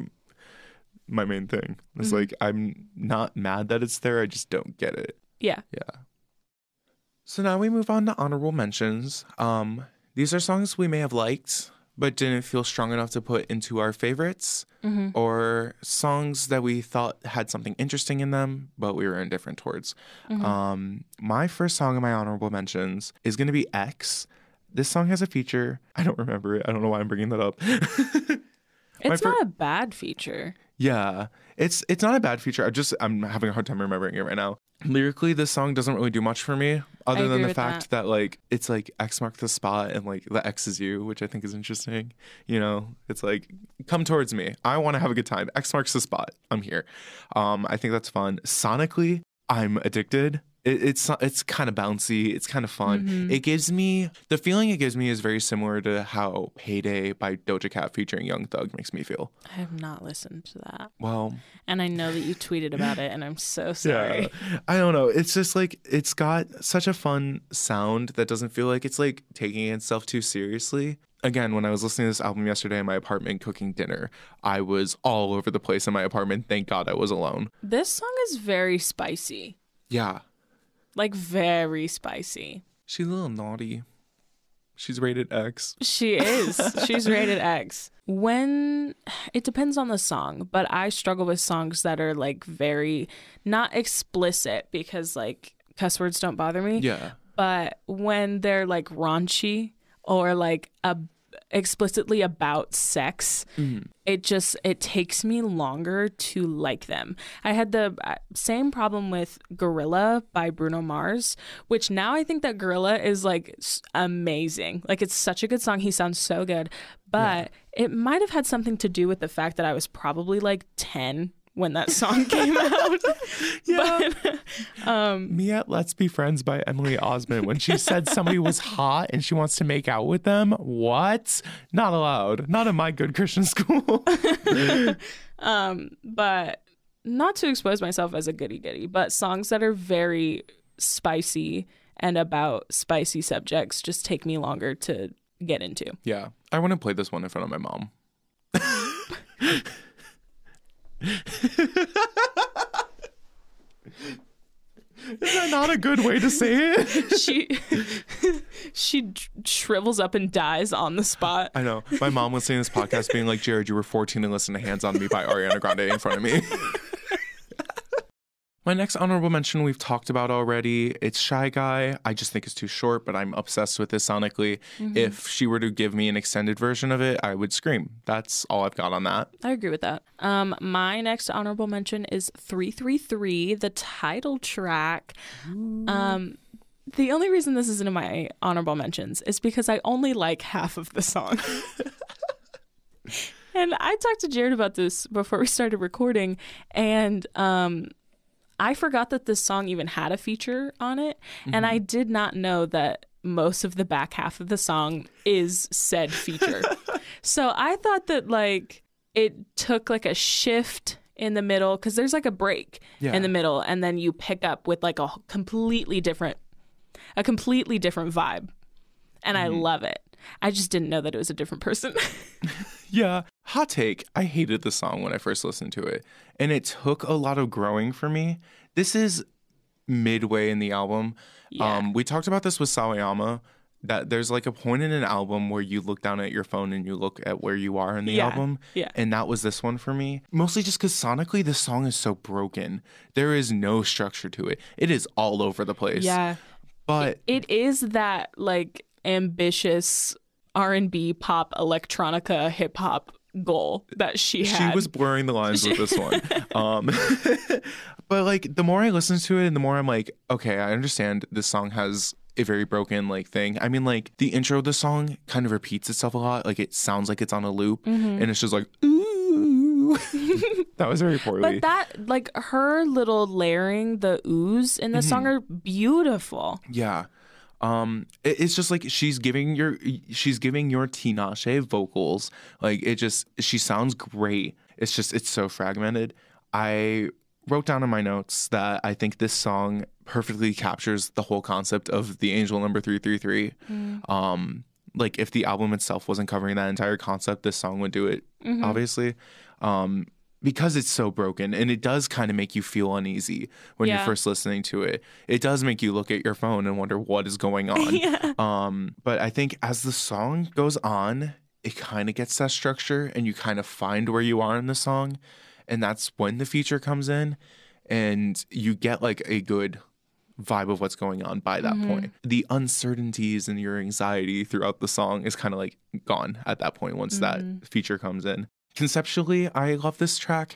my main thing. It's mm-hmm. like I'm not mad that it's there. I just don't get it. Yeah. Yeah. So now we move on to honorable mentions. Um, these are songs we may have liked, but didn't feel strong enough to put into our favorites, mm-hmm. or songs that we thought had something interesting in them, but we were indifferent towards. Mm-hmm. Um, my first song in my honorable mentions is going to be X. This song has a feature. I don't remember it. I don't know why I'm bringing that up. It's fir- not a bad feature. Yeah, it's it's not a bad feature. I just I'm having a hard time remembering it right now. Lyrically, this song doesn't really do much for me, other than the fact that. that like it's like X marked the spot and like the X is you, which I think is interesting. You know, it's like come towards me. I want to have a good time. X marks the spot. I'm here. Um, I think that's fun. Sonically, I'm addicted. It, it's it's kind of bouncy. It's kind of fun. Mm-hmm. It gives me the feeling it gives me is very similar to how Payday by Doja Cat featuring Young Thug makes me feel. I have not listened to that. Well, and I know that you tweeted about it, and I'm so sorry. Yeah, I don't know. It's just like it's got such a fun sound that doesn't feel like it's like taking itself too seriously. Again, when I was listening to this album yesterday in my apartment cooking dinner, I was all over the place in my apartment. Thank God I was alone. This song is very spicy. Yeah. Like, very spicy. She's a little naughty. She's rated X. She is. She's rated X. When, it depends on the song, but I struggle with songs that are, like, very, not explicit, because, like, cuss words don't bother me. Yeah. But when they're, like, raunchy or, like, a explicitly about sex, mm-hmm. it just it takes me longer to like them. I had the same problem with Gorilla by Bruno Mars, which now I think that Gorilla is like amazing. Like it's such a good song. He sounds so good, but yeah. it might have had something to do with the fact that I was probably like ten when that song came out. Yeah. But, um, Me at Let's Be Friends by Emily Osment, when she said somebody was hot and she wants to make out with them, what? Not allowed. Not in my good Christian school. um, but not to expose myself as a goody goody, but songs that are very spicy and about spicy subjects just take me longer to get into. Yeah. I want to play this one in front of my mom. Is that not a good way to say it? she she shrivels up and dies on the spot. I know. My mom was saying this podcast being like, Jared, you were fourteen and listened to Hands on Me by Ariana Grande in front of me. My next honorable mention we've talked about already. It's Shy Guy. I just think it's too short, but I'm obsessed with this sonically. Mm-hmm. If she were to give me an extended version of it, I would scream. That's all I've got on that. I agree with that. Um, my next honorable mention is three three three, the title track. Ooh. Um, the only reason this isn't in my honorable mentions is because I only like half of the song. And I talked to Jared about this before we started recording, and um, I forgot that this song even had a feature on it, mm-hmm. and I did not know that most of the back half of the song is said feature. So I thought that like it took like a shift in the middle, because there's like a break yeah. in the middle, and then you pick up with like a completely different, a completely different vibe, and mm-hmm. I love it. I just didn't know that it was a different person. Yeah. Hot take. I hated the song when I first listened to it. And it took a lot of growing for me. This is midway in the album. Yeah. Um, we talked about this with Sawayama, that there's like a point in an album where you look down at your phone and you look at where you are in the yeah. album. Yeah. And that was this one for me. Mostly just because sonically this song is so broken. There is no structure to it. It is all over the place. Yeah. But it, it is that like ambitious R and B, pop, electronica, hip hop goal that she had. She was blurring the lines with this one. Um, but like the more I listen to it and the more I'm like, okay, I understand this song has a very broken like thing. I mean, like the intro of the song kind of repeats itself a lot. Like it sounds like it's on a loop, mm-hmm. and it's just like, ooh. That was very poorly. But that, like her little layering the oohs in the mm-hmm. song are beautiful. Yeah. Um, it, it's just like she's giving your she's giving your Tinashe vocals. Like it just she sounds great. It's just it's so fragmented. I wrote down in my notes that I think this song perfectly captures the whole concept of the angel number three three three. Mm. Um, like if the album itself wasn't covering that entire concept, this song would do it. Mm-hmm. Obviously. Um, because it's so broken, and it does kind of make you feel uneasy when yeah. you're first listening to it. It does make you look at your phone and wonder what is going on. yeah. Um, but I think as the song goes on, it kind of gets that structure, and you kind of find where you are in the song, and that's when the feature comes in, and you get like a good vibe of what's going on by that mm-hmm. point. The uncertainties and your anxiety throughout the song is kind of like gone at that point once mm-hmm. that feature comes in. Conceptually, I love this track.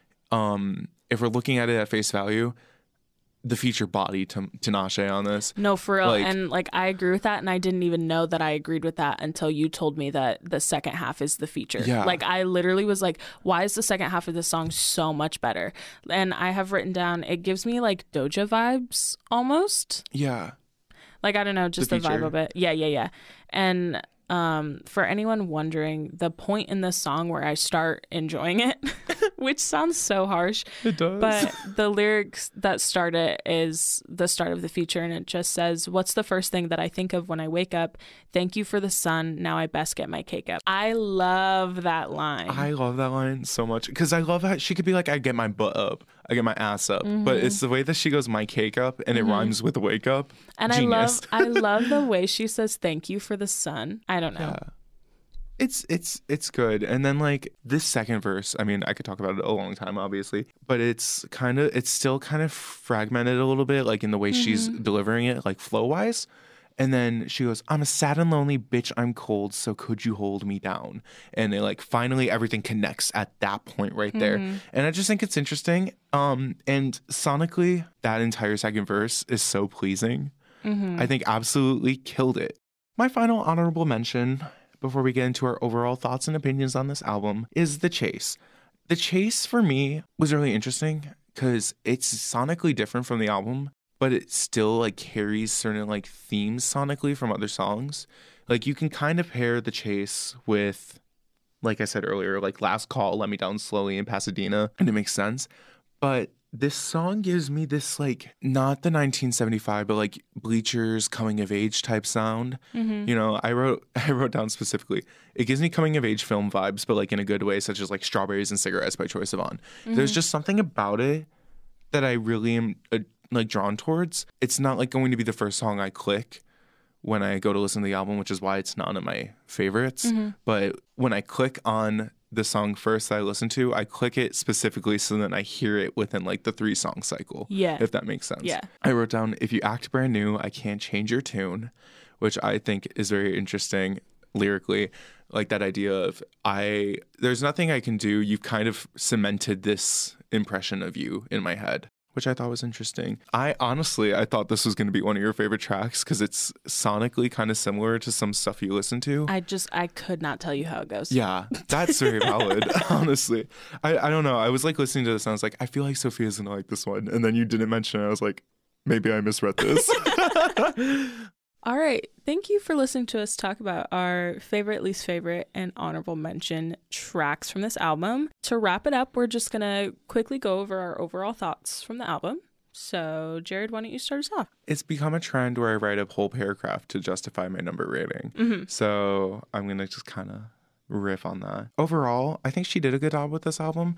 Um, if we're looking at it at face value, the feature body to Tinashe on this. No, for real. Like, and like I agree with that, and I didn't even know that I agreed with that until you told me that the second half is the feature. Yeah. Like I literally was like, why is the second half of this song so much better? And I have written down, it gives me like Doja vibes almost. Yeah. Like I don't know, just the, the vibe of it. Yeah, yeah, yeah. And Um, for anyone wondering, the point in the song where I start enjoying it, which sounds so harsh, it does. But the lyrics that start it is the start of the feature, and it just says, "What's the first thing that I think of when I wake up? Thank you for the sun. Now I best get my cake up." I love that line. I love that line so much because I love how she could be like, "I get my butt up, I get my ass up," mm-hmm. but it's the way that she goes, "My cake up," and mm-hmm. it rhymes with "wake up." And Genius. I love, I love the way she says, "Thank you for the sun." I don't know. Yeah. It's it's it's good. And then like this second verse, I mean, I could talk about it a long time, obviously, but it's kind of it's still kind of fragmented a little bit, like in the way mm-hmm. she's delivering it, like flow wise. And then she goes, "I'm a sad and lonely bitch, I'm cold, so could you hold me down?" And it like finally everything connects at that point right there. Mm-hmm. And I just think it's interesting. Um, and sonically, that entire second verse is so pleasing. Mm-hmm. I think absolutely killed it. My final honorable mention before we get into our overall thoughts and opinions on this album is The Chase. The Chase for me was really interesting because it's sonically different from the album, but it still like carries certain like themes sonically from other songs. Like you can kind of pair The Chase with, like I said earlier, like Last Call, Let Me Down Slowly in Pasadena, and it makes sense. But this song gives me this, like, not the nineteen seventy-five, but like Bleachers coming of age type sound. Mm-hmm. You know, I wrote I wrote down specifically, it gives me coming of age film vibes, but like in a good way, such as like Strawberries and Cigarettes by Troye Sivan. Mm-hmm. There's just something about it that I really am uh, like drawn towards. It's not like going to be the first song I click when I go to listen to the album, which is why it's not of my favorites. Mm-hmm. But when I click on the song first that I listen to, I click it specifically so that I hear it within like the three song cycle. Yeah. If that makes sense. Yeah. I wrote down, if you act brand new, I can't change your tune, which I think is very interesting lyrically. Like that idea of I, there's nothing I can do. You've kind of cemented this impression of you in my head, which I thought was interesting. I honestly, I thought this was going to be one of your favorite tracks because it's sonically kind of similar to some stuff you listen to. I just, I could not tell you how it goes. Yeah, that's very valid, honestly. I, I don't know. I was like listening to this and I was like, I feel like Sophia's going to like this one. And then you didn't mention it. I was like, maybe I misread this. All right. Thank you for listening to us talk about our favorite, least favorite, and honorable mention tracks from this album. To wrap it up, we're just going to quickly go over our overall thoughts from the album. So, Jared, why don't you start us off? It's become a trend where I write a whole paragraph to justify my number rating. Mm-hmm. So, I'm going to just kind of riff on that. Overall, I think she did a good job with this album.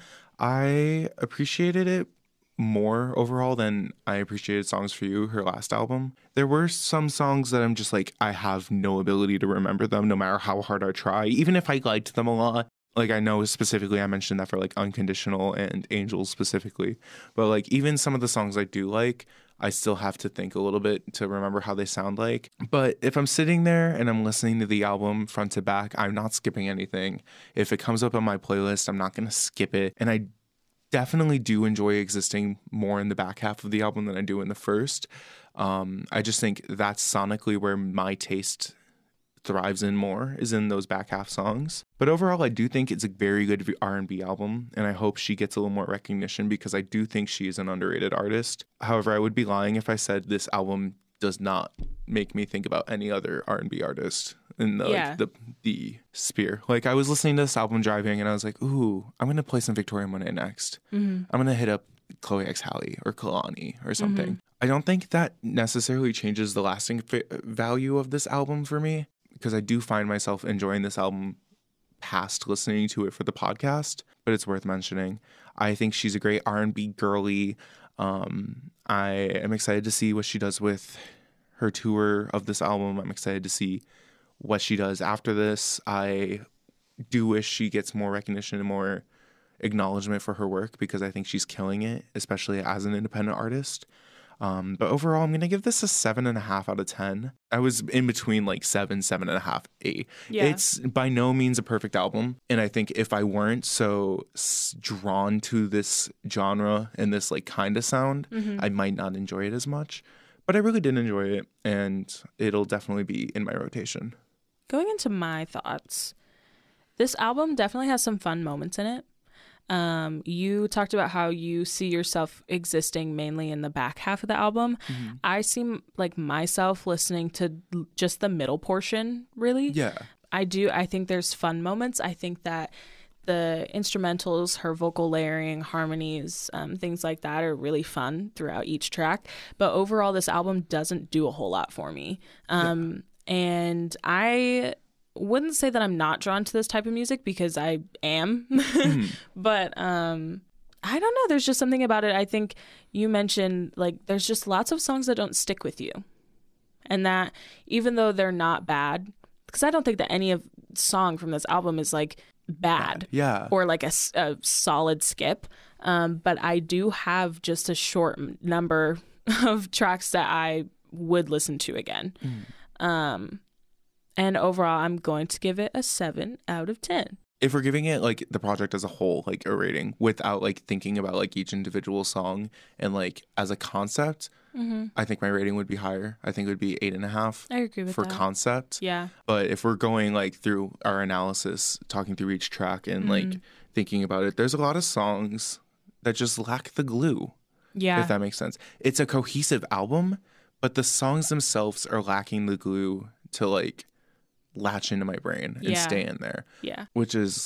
I appreciated it more overall than I appreciated Songs for You, her last album. There were some songs that I'm just like, I have no ability to remember them no matter how hard I try, even if I liked them a lot. Like, I know specifically I mentioned that for like Unconditional and Angels specifically, but like even some of the songs I do like, I still have to think a little bit to remember how they sound like. But if I'm sitting there and I'm listening to the album front to back, I'm not skipping anything. If it comes up on my playlist, I'm not going to skip it. And I definitely do enjoy existing more in the back half of the album than I do in the first. Um, I just think that's sonically where my taste thrives in more, is in those back half songs. But overall, I do think it's a very good R and B album, and I hope she gets a little more recognition because I do think she is an underrated artist. However, I would be lying if I said this album does not make me think about any other R and B artist in the, yeah. like, the the sphere. Like, I was listening to this album driving and I was like, ooh, I'm going to play some Victoria Monet next. Mm-hmm. I'm going to hit up Chloe X Halle or Kalani or something. Mm-hmm. I don't think that necessarily changes the lasting fa- value of this album for me, because I do find myself enjoying this album past listening to it for the podcast, but it's worth mentioning. I think she's a great R and B girly. Um, I am excited to see what she does with her tour of this album. I'm excited to see what she does after this. I do wish she gets more recognition and more acknowledgement for her work because I think she's killing it, especially as an independent artist. Um, but overall, I'm going to give this a seven and a half out of ten. I was in between like seven, seven and a half, eight. Yeah. It's by no means a perfect album. And I think if I weren't so s- drawn to this genre and this like kind of sound, mm-hmm. I might not enjoy it as much. But I really did enjoy it, and it'll definitely be in my rotation. Going into my thoughts, this album definitely has some fun moments in it. Um, you talked about how you see yourself existing mainly in the back half of the album. Mm-hmm. I see like myself listening to just the middle portion, really. Yeah. I do. I think there's fun moments. I think that the instrumentals, her vocal layering, harmonies, um, things like that are really fun throughout each track. But overall, this album doesn't do a whole lot for me. Um, yeah. And I wouldn't say that I'm not drawn to this type of music because I am. mm. But um, I don't know. There's just something about it. I think you mentioned like there's just lots of songs that don't stick with you. And that even though they're not bad, because I don't think that any of song from this album is like bad, yeah, or like a, a solid skip, um but I do have just a short number of tracks that I would listen to again. mm. um and overall I'm going to give it a seven out of ten. If we're giving it like the project as a whole like a rating without like thinking about like each individual song and like as a concept, mm-hmm. I think my rating would be higher. I think it would be eight and a half. I agree with for that. concept. Yeah. But if we're going like through our analysis, talking through each track and mm-hmm. like thinking about it, there's a lot of songs that just lack the glue. Yeah. If that makes sense. It's a cohesive album, but the songs themselves are lacking the glue to like latch into my brain and yeah. stay in there. Yeah. Which is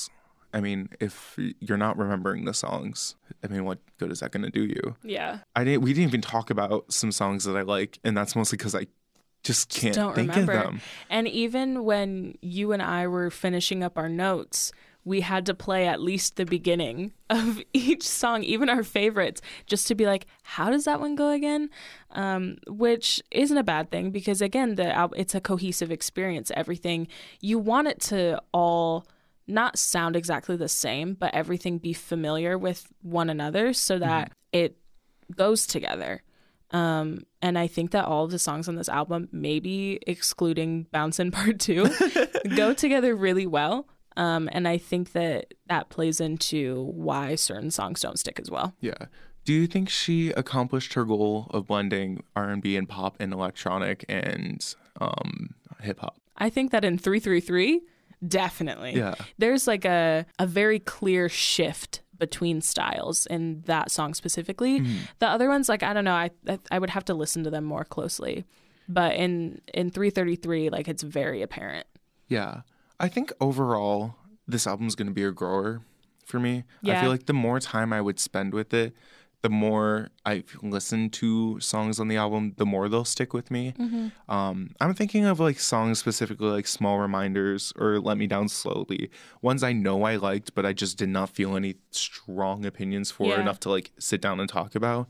I mean, if you're not remembering the songs, I mean, what good is that going to do you? Yeah. I didn't. We didn't even talk about some songs that I like, and that's mostly because I just can't Don't think remember. of them. And even when you and I were finishing up our notes, we had to play at least the beginning of each song, even our favorites, just to be like, how does that one go again? Um, which isn't a bad thing because, again, the al- it's a cohesive experience. Everything, you want it to all not sound exactly the same, but everything be familiar with one another so that mm-hmm. it goes together. Um, and I think that all of the songs on this album, maybe excluding Bouncin' Part Two, go together really well. Um, and I think that that plays into why certain songs don't stick as well. Yeah. Do you think she accomplished her goal of blending R and B and pop and electronic and um, hip hop? I think that in three three three, definitely. Yeah. There's like a, a very clear shift between styles in that song specifically. Mm-hmm. The other ones, like, I don't know, I, I I would have to listen to them more closely. But in, in three thirty-three, like, it's very apparent. Yeah. I think overall, this album's going to be a grower for me. Yeah. I feel like the more time I would spend with it, the more I listen to songs on the album, the more they'll stick with me. Mm-hmm. Um, I'm thinking of like songs specifically like Small Reminders or Let Me Down Slowly. Ones I know I liked, but I just did not feel any strong opinions for yeah. enough to like sit down and talk about.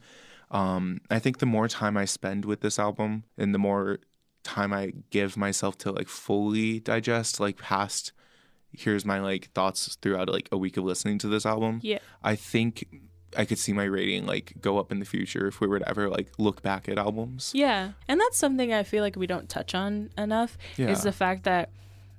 Um, I think the more time I spend with this album and the more time I give myself to like fully digest, like past here's my like thoughts throughout like a week of listening to this album. Yeah. I think I could see my rating like go up in the future if we were to ever like look back at albums. Yeah. And that's something I feel like we don't touch on enough yeah. is the fact that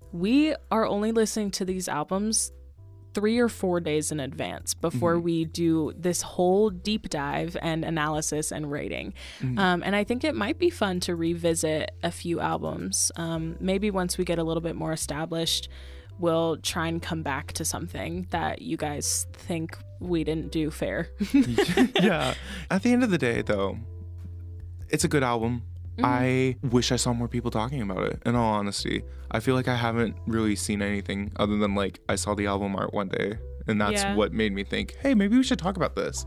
we are only listening to these albums three or four days in advance before mm-hmm. we do this whole deep dive and analysis and rating. Mm-hmm. Um, and I think it might be fun to revisit a few albums. Um, maybe once we get a little bit more established, we'll try and come back to something that you guys think we didn't do fair. Yeah. At the end of the day, though, it's a good album. Mm-hmm. I wish I saw more people talking about it, in all honesty. I feel like I haven't really seen anything other than like I saw the album art one day and that's yeah. what made me think, hey, maybe we should talk about this.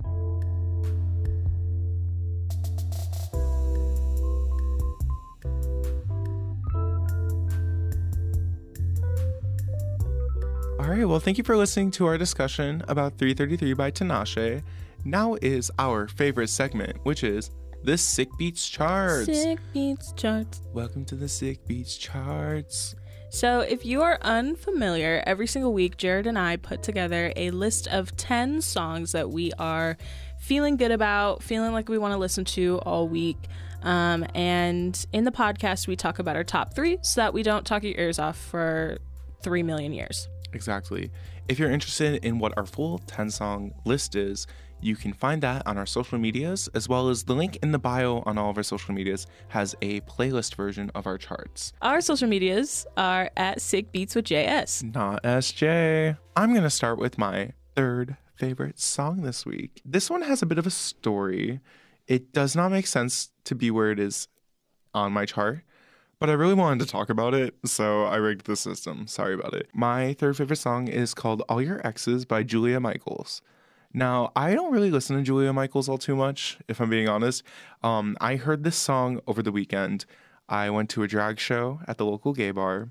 All right, well, thank you for listening to our discussion about three thirty-three by Tinashe. Now is our favorite segment, which is the Sick Beats Charts. Sick Beats Charts. Welcome to the Sick Beats Charts. So if you are unfamiliar, every single week, Jared and I put together a list of ten songs that we are feeling good about, feeling like we want to listen to all week. Um, and in the podcast, we talk about our top three so that we don't talk your ears off for three million years. Exactly. If you're interested in what our full ten song list is, you can find that on our social medias, as well as the link in the bio on all of our social medias has a playlist version of our charts. Our social medias are at Sick Beats with J S. Not S J. I'm going to start with my third favorite song this week. This one has a bit of a story. It does not make sense to be where it is on my chart, but I really wanted to talk about it, so I rigged the system. Sorry about it. My third favorite song is called All Your Exes by Julia Michaels. Now, I don't really listen to Julia Michaels all too much, if I'm being honest. Um, I heard this song over the weekend. I went to a drag show at the local gay bar,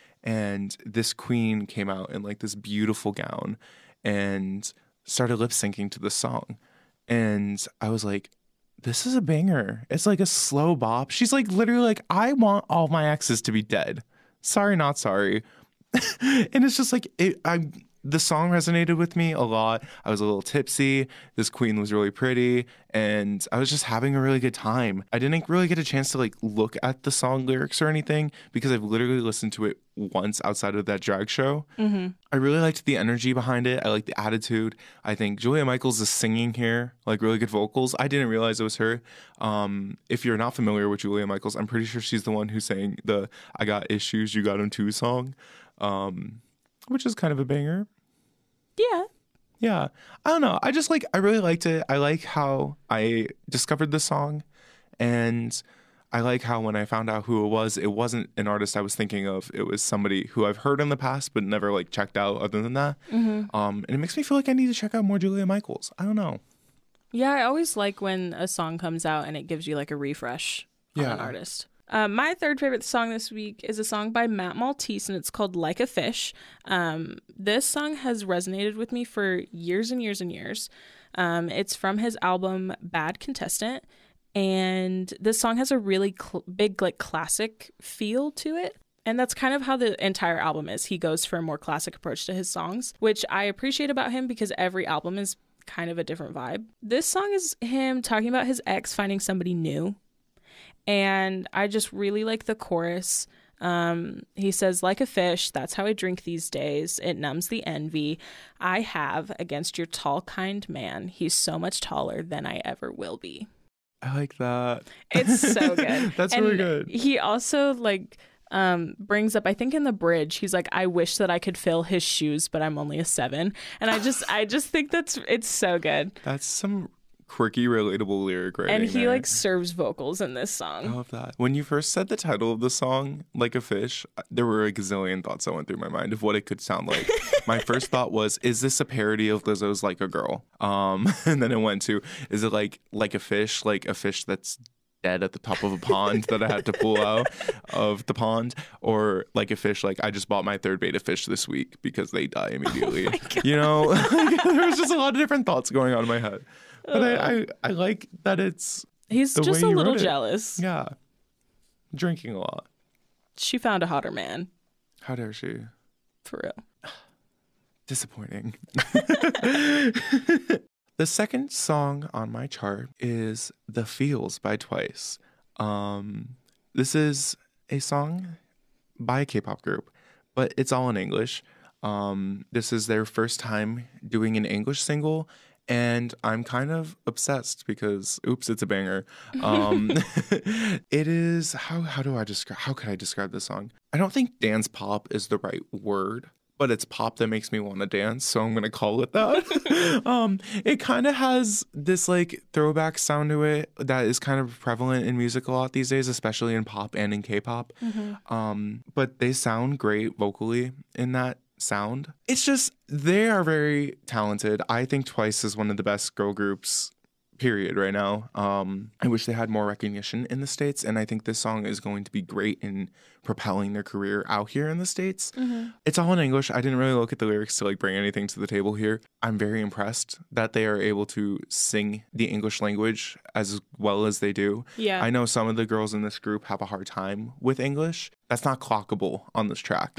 and this queen came out in like this beautiful gown and started lip syncing to the song. And I was like, this is a banger. It's like a slow bop. She's like literally like, I want all my exes to be dead. Sorry, not sorry. And it's just like, it, I... the song resonated with me a lot. I was a little tipsy. This queen was really pretty, and I was just having a really good time. I didn't really get a chance to like look at the song lyrics or anything because I've literally listened to it once outside of that drag show. Mm-hmm. I really liked the energy behind it. I liked the attitude. I think Julia Michaels is singing here, like really good vocals. I didn't realize it was her. Um, if you're not familiar with Julia Michaels, I'm pretty sure she's the one who sang the I Got Issues, You Got 'Em Too song, um, which is kind of a banger. Yeah. Yeah. I don't know. I just like, I really liked it. I like how I discovered the song, and I like how when I found out who it was, it wasn't an artist I was thinking of. It was somebody who I've heard in the past but never like checked out other than that. Mm-hmm. Um, and it makes me feel like I need to check out more Julia Michaels. I don't know. Yeah, I always like when a song comes out and it gives you like a refresh on Yeah. an artist. Um, my third favorite song this week is a song by Matt Maltese, and it's called Like a Fish. Um, this song has resonated with me for years and years and years. Um, it's from his album Bad Contestant. And this song has a really cl- big, like, classic feel to it. And that's kind of how the entire album is. He goes for a more classic approach to his songs, which I appreciate about him because every album is kind of a different vibe. This song is him talking about his ex finding somebody new. And I just really like the chorus. Um, he says, like a fish, that's how I drink these days. It numbs the envy I have against your tall, kind man. He's so much taller than I ever will be. I like that. It's so good. That's and really good. He also like um brings up, I think in the bridge, he's like, I wish that I could fill his shoes, but I'm only a seven. And I just I just think that's it's so good. That's some quirky, relatable lyric writing. And he there. like serves vocals in this I song. love that. When you first said the title of the song, Like a Fish, there were a gazillion thoughts that went through my mind of what it could sound like. My first thought was, is this a parody of Lizzo's Like a Girl? Um, and then it went to, is it like like a fish, like a fish that's dead at the top of a pond that I had to pull out of the pond? Or like a fish, like I just bought my third beta fish this week because they die immediately. Oh you know, there was just a lot of different thoughts going on in my head. But I, I, I like that it's He's the just way a you little wrote it. jealous. Yeah. Drinking a lot. She found a hotter man. How dare she? For real. Disappointing. The second song on my chart is The Feels by Twice. Um, this is a song by a K-pop group, but it's all in English. Um, this is their first time doing an English single, and I'm kind of obsessed because, oops, it's a banger. Um, it is, how how do I describe, how could I describe this song? I don't think dance pop is the right word, but it's pop that makes me want to dance, so I'm going to call it that. um, it kind of has this like throwback sound to it that is kind of prevalent in music a lot these days, especially in pop and in K-pop. Mm-hmm. Um, but they sound great vocally in that sound. It's just, they are very talented. I think Twice is one of the best girl groups, period, right now. Um, I wish they had more recognition in the States, and I think this song is going to be great in propelling their career out here in the States. Mm-hmm. It's all in English. I didn't really look at the lyrics to like bring anything to the table here. I'm very impressed that they are able to sing the English language as well as they do. Yeah. I know some of the girls in this group have a hard time with English. That's not clockable on this track.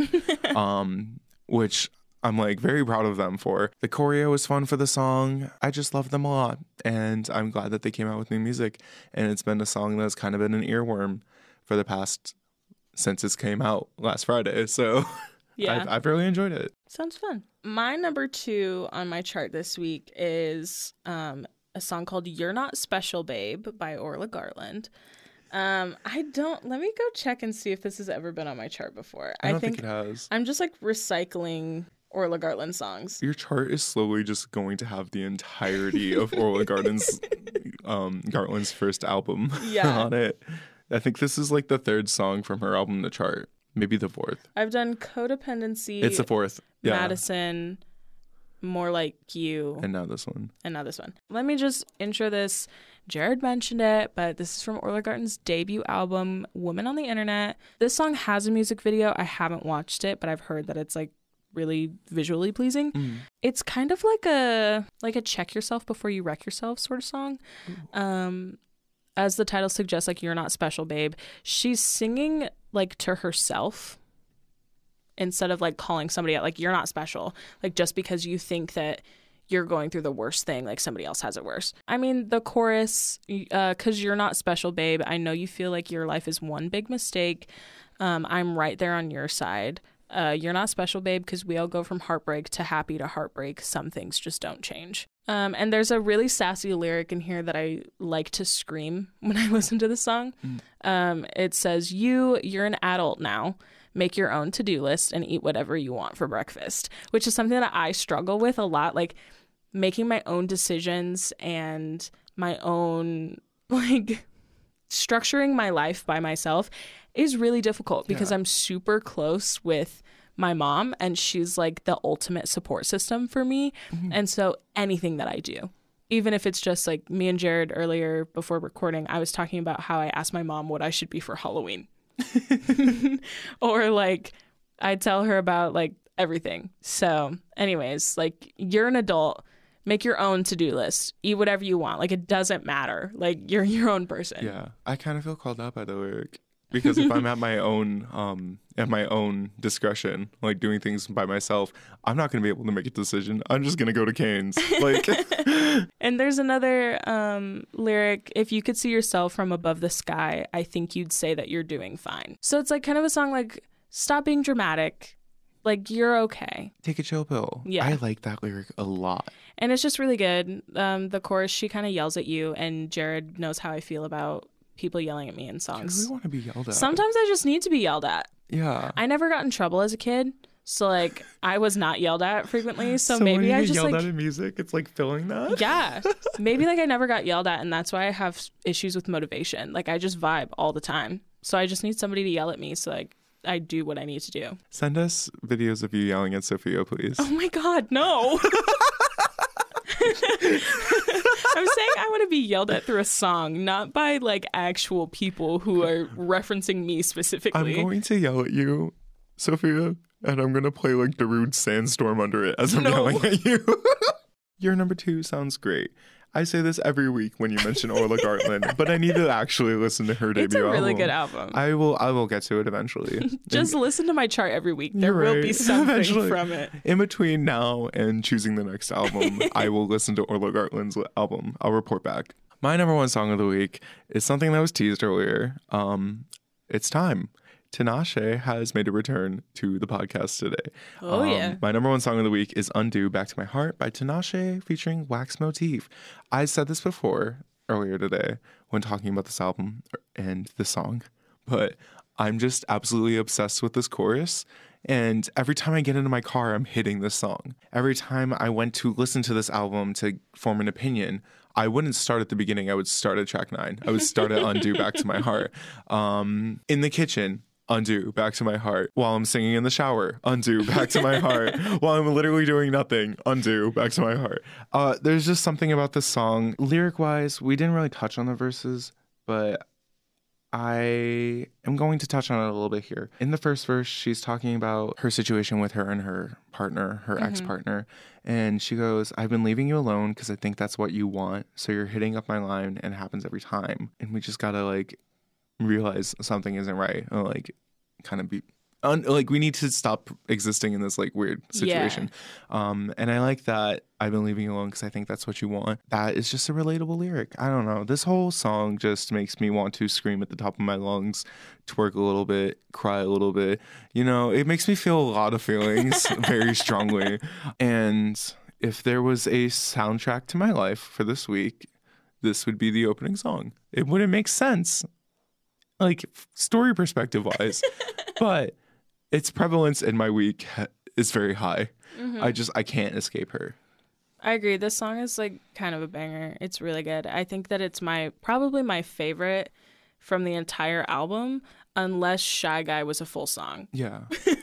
um, which I'm like very proud of them for. The choreo was fun for the song. I just love them a lot. And I'm glad that they came out with new music. And it's been a song that's kind of been an earworm for the past, since it came out last Friday. So Yeah. I've, I've really enjoyed it. Sounds fun. My number two on my chart this week is um, a song called You're Not Special, Babe by Orla Garland. Um, I don't, let me go check and see if this has ever been on my chart before. I don't think, think it has. I'm just like recycling Orla Garland songs. Your chart is slowly just going to have the entirety of Orla Garland's um, Garland's first album Yeah. on it. I think this is like the third song from her album to chart. Maybe the fourth. I've done Codependency. It's the fourth. Yeah. Madison, More Like You. And now this one. And now this one. Let me just intro this. Jared mentioned it, but this is from Orla Garland's debut album, Woman on the Internet. This song has a music video. I haven't watched it, but I've heard that it's like really visually pleasing. Mm. It's kind of like a like a check yourself before you wreck yourself sort of song. Ooh. Um, as the title suggests, like, you're not special, babe. She's singing like to herself instead of like calling somebody out, like, you're not special. Like, just because you think that you're going through the worst thing, like somebody else has it worse. I mean, the chorus, uh, cause you're not special, babe. I know you feel like your life is one big mistake. Um, I'm right there on your side. Uh, you're not special, babe, because we all go from heartbreak to happy to heartbreak. Some things just don't change. Um, and there's a really sassy lyric in here that I like to scream when I listen to the song. Mm. Um, it says, you, you're an adult now. Make your own to-do list and eat whatever you want for breakfast, which is something that I struggle with a lot. Like, making my own decisions and my own, like, structuring my life by myself is really difficult because Yeah. I'm super close with my mom, and she's like the ultimate support system for me. Mm-hmm. And so anything that I do, even if it's just like me and Jared earlier before recording, I was talking about how I asked my mom what I should be for Halloween. Or like I tell her about like everything. So anyways, like you're an adult, make your own to-do list, eat whatever you want. Like it doesn't matter. Like you're your own person. Yeah, I kind of feel called out by the lyric because if I'm at my own um at my own discretion, like doing things by myself, I'm not going to be able to make a decision. I'm just going to go to Cane's. Like, And there's another um, lyric, if you could see yourself from above the sky, I think you'd say that you're doing fine. So it's like kind of a song like, stop being dramatic. Like, you're okay. take a chill pill. Yeah. I like that lyric a lot. And it's just really good. Um, the chorus, she kind of yells at you, and Jared knows how I feel about people yelling at me in I songs. really want to be yelled at. Sometimes I just need to be yelled at. Yeah. I never got in trouble as a kid. So, like, I was not yelled at frequently. So, when maybe you I get just, yelled like, at in music, it's like filling that. yeah, maybe, like, I never got yelled at. And that's why I have issues with motivation. Like, I just vibe all the time. So, I just need somebody to yell at me. So, like, I do what I need to do. Send us videos of you yelling at Sophia, please. Oh, my God, no. I'm saying I want to be yelled at through a song, not by, like, actual people who are referencing me I'm specifically. going to yell at you, Sophia, and I'm going to play like Darude Sandstorm under it as I'm No. yelling at you. Your number two sounds great. I say this every week when you mention Orla Gartland, but I need to actually listen to her debut It's a really album. good album. I will I will get to it eventually. Just in, listen to my chart every week. There You're will right. be something Eventually. from it. in between now and choosing the next album, I will listen to Orla Gartland's album. I'll report back. My number one song of the week is something that was teased earlier. Um, it's time. Tinashe has made a return to the podcast today. Oh, Um, yeah. My number one song of the week is Undo Back to My Heart by Tinashe featuring Wax Motif. I said this before earlier today when talking about this album and the song, but I'm just absolutely obsessed with this chorus. And every time I get into my car, I'm hitting this song. Every time I went to listen to this album to form an opinion, I wouldn't start at the beginning. I would start at track nine. I would start at Undo Back to My Heart. Um, in the kitchen, Undo Back to My Heart. While I'm singing in the shower, Undo Back to My Heart. While I'm literally doing nothing, Undo Back to My Heart. Uh, there's just something about this song. Lyric-wise, we didn't really touch on the verses, but I am going to touch on it a little bit here. In the first verse, she's talking about her situation with her and her partner, her Mm-hmm. ex-partner. And she goes, I've been leaving you alone because I think that's what you want. So you're hitting up my line and it happens every time. And we just gotta like realize something isn't right. Or like kind of be un- like we need to stop existing in this like weird situation. Um, and I like that I've been leaving you alone because I think that's what you want. That is just a relatable lyric. I don't know. This whole song just makes me want to scream at the top of my lungs, twerk a little bit, cry a little bit. You know, it makes me feel a lot of feelings very strongly. And if there was a soundtrack to my life for this week, this would be the opening song. It wouldn't make sense, like story perspective wise, but its prevalence in my week ha- is very high. Mm-hmm. I just, I can't escape her. I agree. This song is like kind of a banger. It's really good. I think that it's my probably my favorite from the entire album, unless Shy Guy was a full song. Yeah.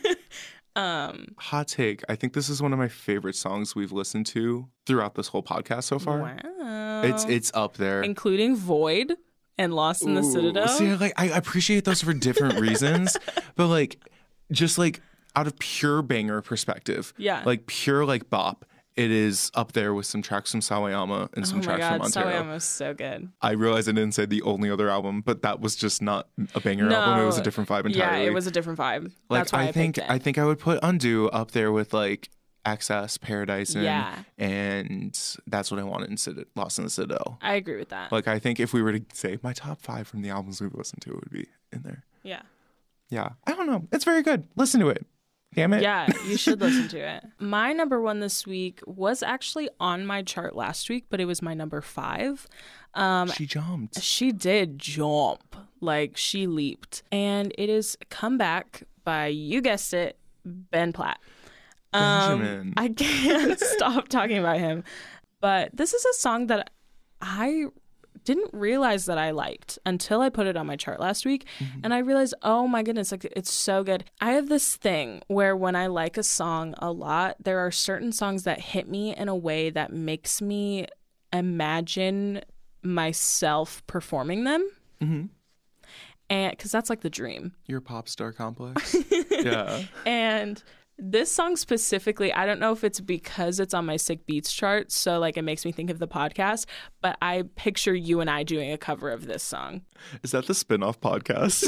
Um, Hot take. I think this is one of my favorite songs we've listened to throughout this whole podcast so far. wow. It's it's up there. Including Void and Lost in the Ooh, Citadel. See, I, like I appreciate those for different reasons, but like just like out of pure banger perspective, Yeah. like pure like bop. It is up there with some tracks from Sawayama and some Oh my tracks god, from Montero. Sawayama's so good. I realized I didn't say the only other album, but that was just not a banger No, album. It was a different vibe entirely. Yeah, it was a different vibe. like That's why I, I think picked it. I think I would put Undo up there with like Access, Paradise, and, Yeah. and That's What I Wanted in Citad- Lost in the Citadel. I agree with that. Like I think if we were to say my top five from the albums we've listened to, it would be in there. yeah. Yeah, I don't know. It's very good. Listen to it. Damn it. Yeah, you should listen to it. My number one this week was actually on my chart last week, but it was my number five. Um, She jumped. she did jump, like she leaped. And it is Comeback by, you guessed it, Ben Platt. Um, Benjamin. I can't stop talking about him. But this is a song that I didn't realize that I liked until I put it on my chart last week. Mm-hmm. And I realized, oh my goodness, like it's so good. I have this thing where when I like a song a lot, there are certain songs that hit me in a way that makes me imagine myself performing them. Mm-hmm. And because that's like the dream. Your pop star complex. Yeah. And this song specifically, I don't know if it's because it's on my Sick Beats chart, so like it makes me think of the podcast, but I picture you and I doing a cover of this song. Is that the spin-off podcast?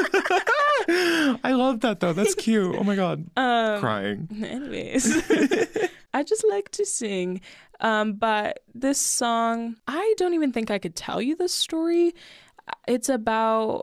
I love that though. That's cute. Oh my God. Um, Crying. Anyways. I just like to sing. Um, but this song, I don't even think I could tell you the story. It's about...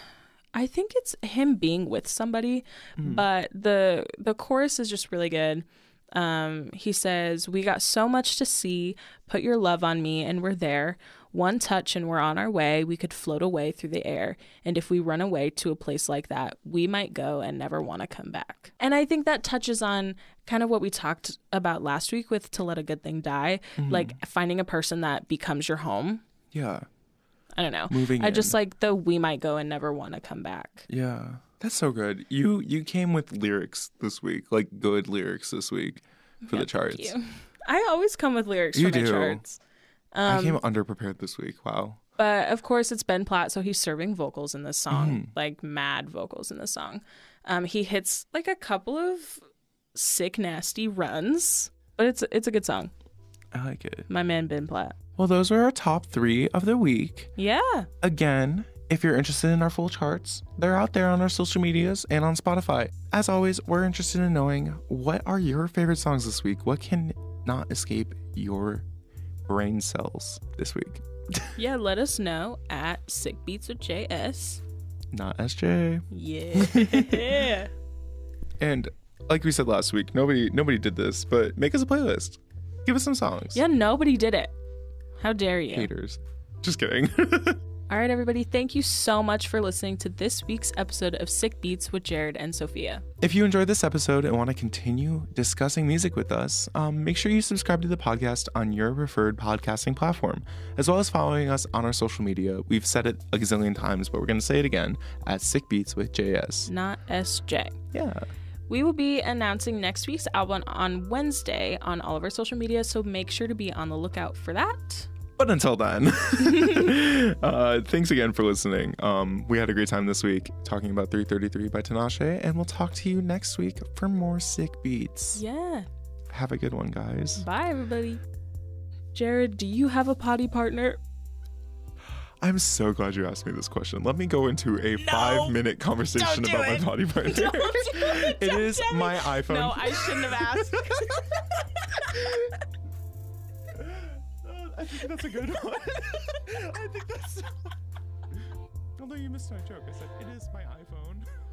I think it's him being with somebody, mm. but the the chorus is just really good. Um, he says, "We got so much to see, put your love on me and we're there. One touch and we're on our way. We could float away through the air. And if we run away to a place like that, we might go and never want to come back." And I think that touches on kind of what we talked about last week with To Let a Good Thing Die, mm. like finding a person that becomes your home. Yeah. I don't know. Moving I in. just like the we might go and never want to come back. Yeah. That's so good. You you came with lyrics this week, like good lyrics this week for yeah, the charts. Thank you. I always come with lyrics you for my do. charts. Um, I came underprepared this week. Wow. But of course it's Ben Platt, so he's serving vocals in this song, mm-hmm. like mad vocals in this song. Um, he hits like a couple of sick, nasty runs, but it's it's a good song. I like it. My man Ben Platt. Well, those were our top three of the week. Yeah. Again, if you're interested in our full charts, they're out there on our social medias and on Spotify. As always, we're interested in knowing what are your favorite songs this week? What can not escape your brain cells this week? Yeah, let us know at Sick Beats with J S. Not S J. Yeah. And like we said last week, nobody nobody did this, but make us a playlist. Give us some songs. Yeah, nobody did it. How dare you? Haters. Just kidding. All right, everybody. Thank you so much for listening to this week's episode of Sick Beats with Jared and Sophia. If you enjoyed this episode and want to continue discussing music with us, um, make sure you subscribe to the podcast on your preferred podcasting platform, as well as following us on our social media. We've said it a gazillion times, but we're going to say it again at Sick Beats with J S. Not S J. Yeah. We will be announcing next week's album on Wednesday on all of our social media, so make sure to be on the lookout for that. But until then, uh, thanks again for listening. Um, we had a great time this week talking about three thirty-three by Tinashe, and we'll talk to you next week for more sick beats. Yeah. Have a good one, guys. Bye, everybody. Jared, do you have a potty partner? I'm so glad you asked me this question. Let me go into a no, five-minute conversation about it. my potty partner. Don't do it. It Don't is my iPhone. No, I shouldn't have asked. I think that's a good one. I think that's... Although you missed my joke. I said, it is my iPhone.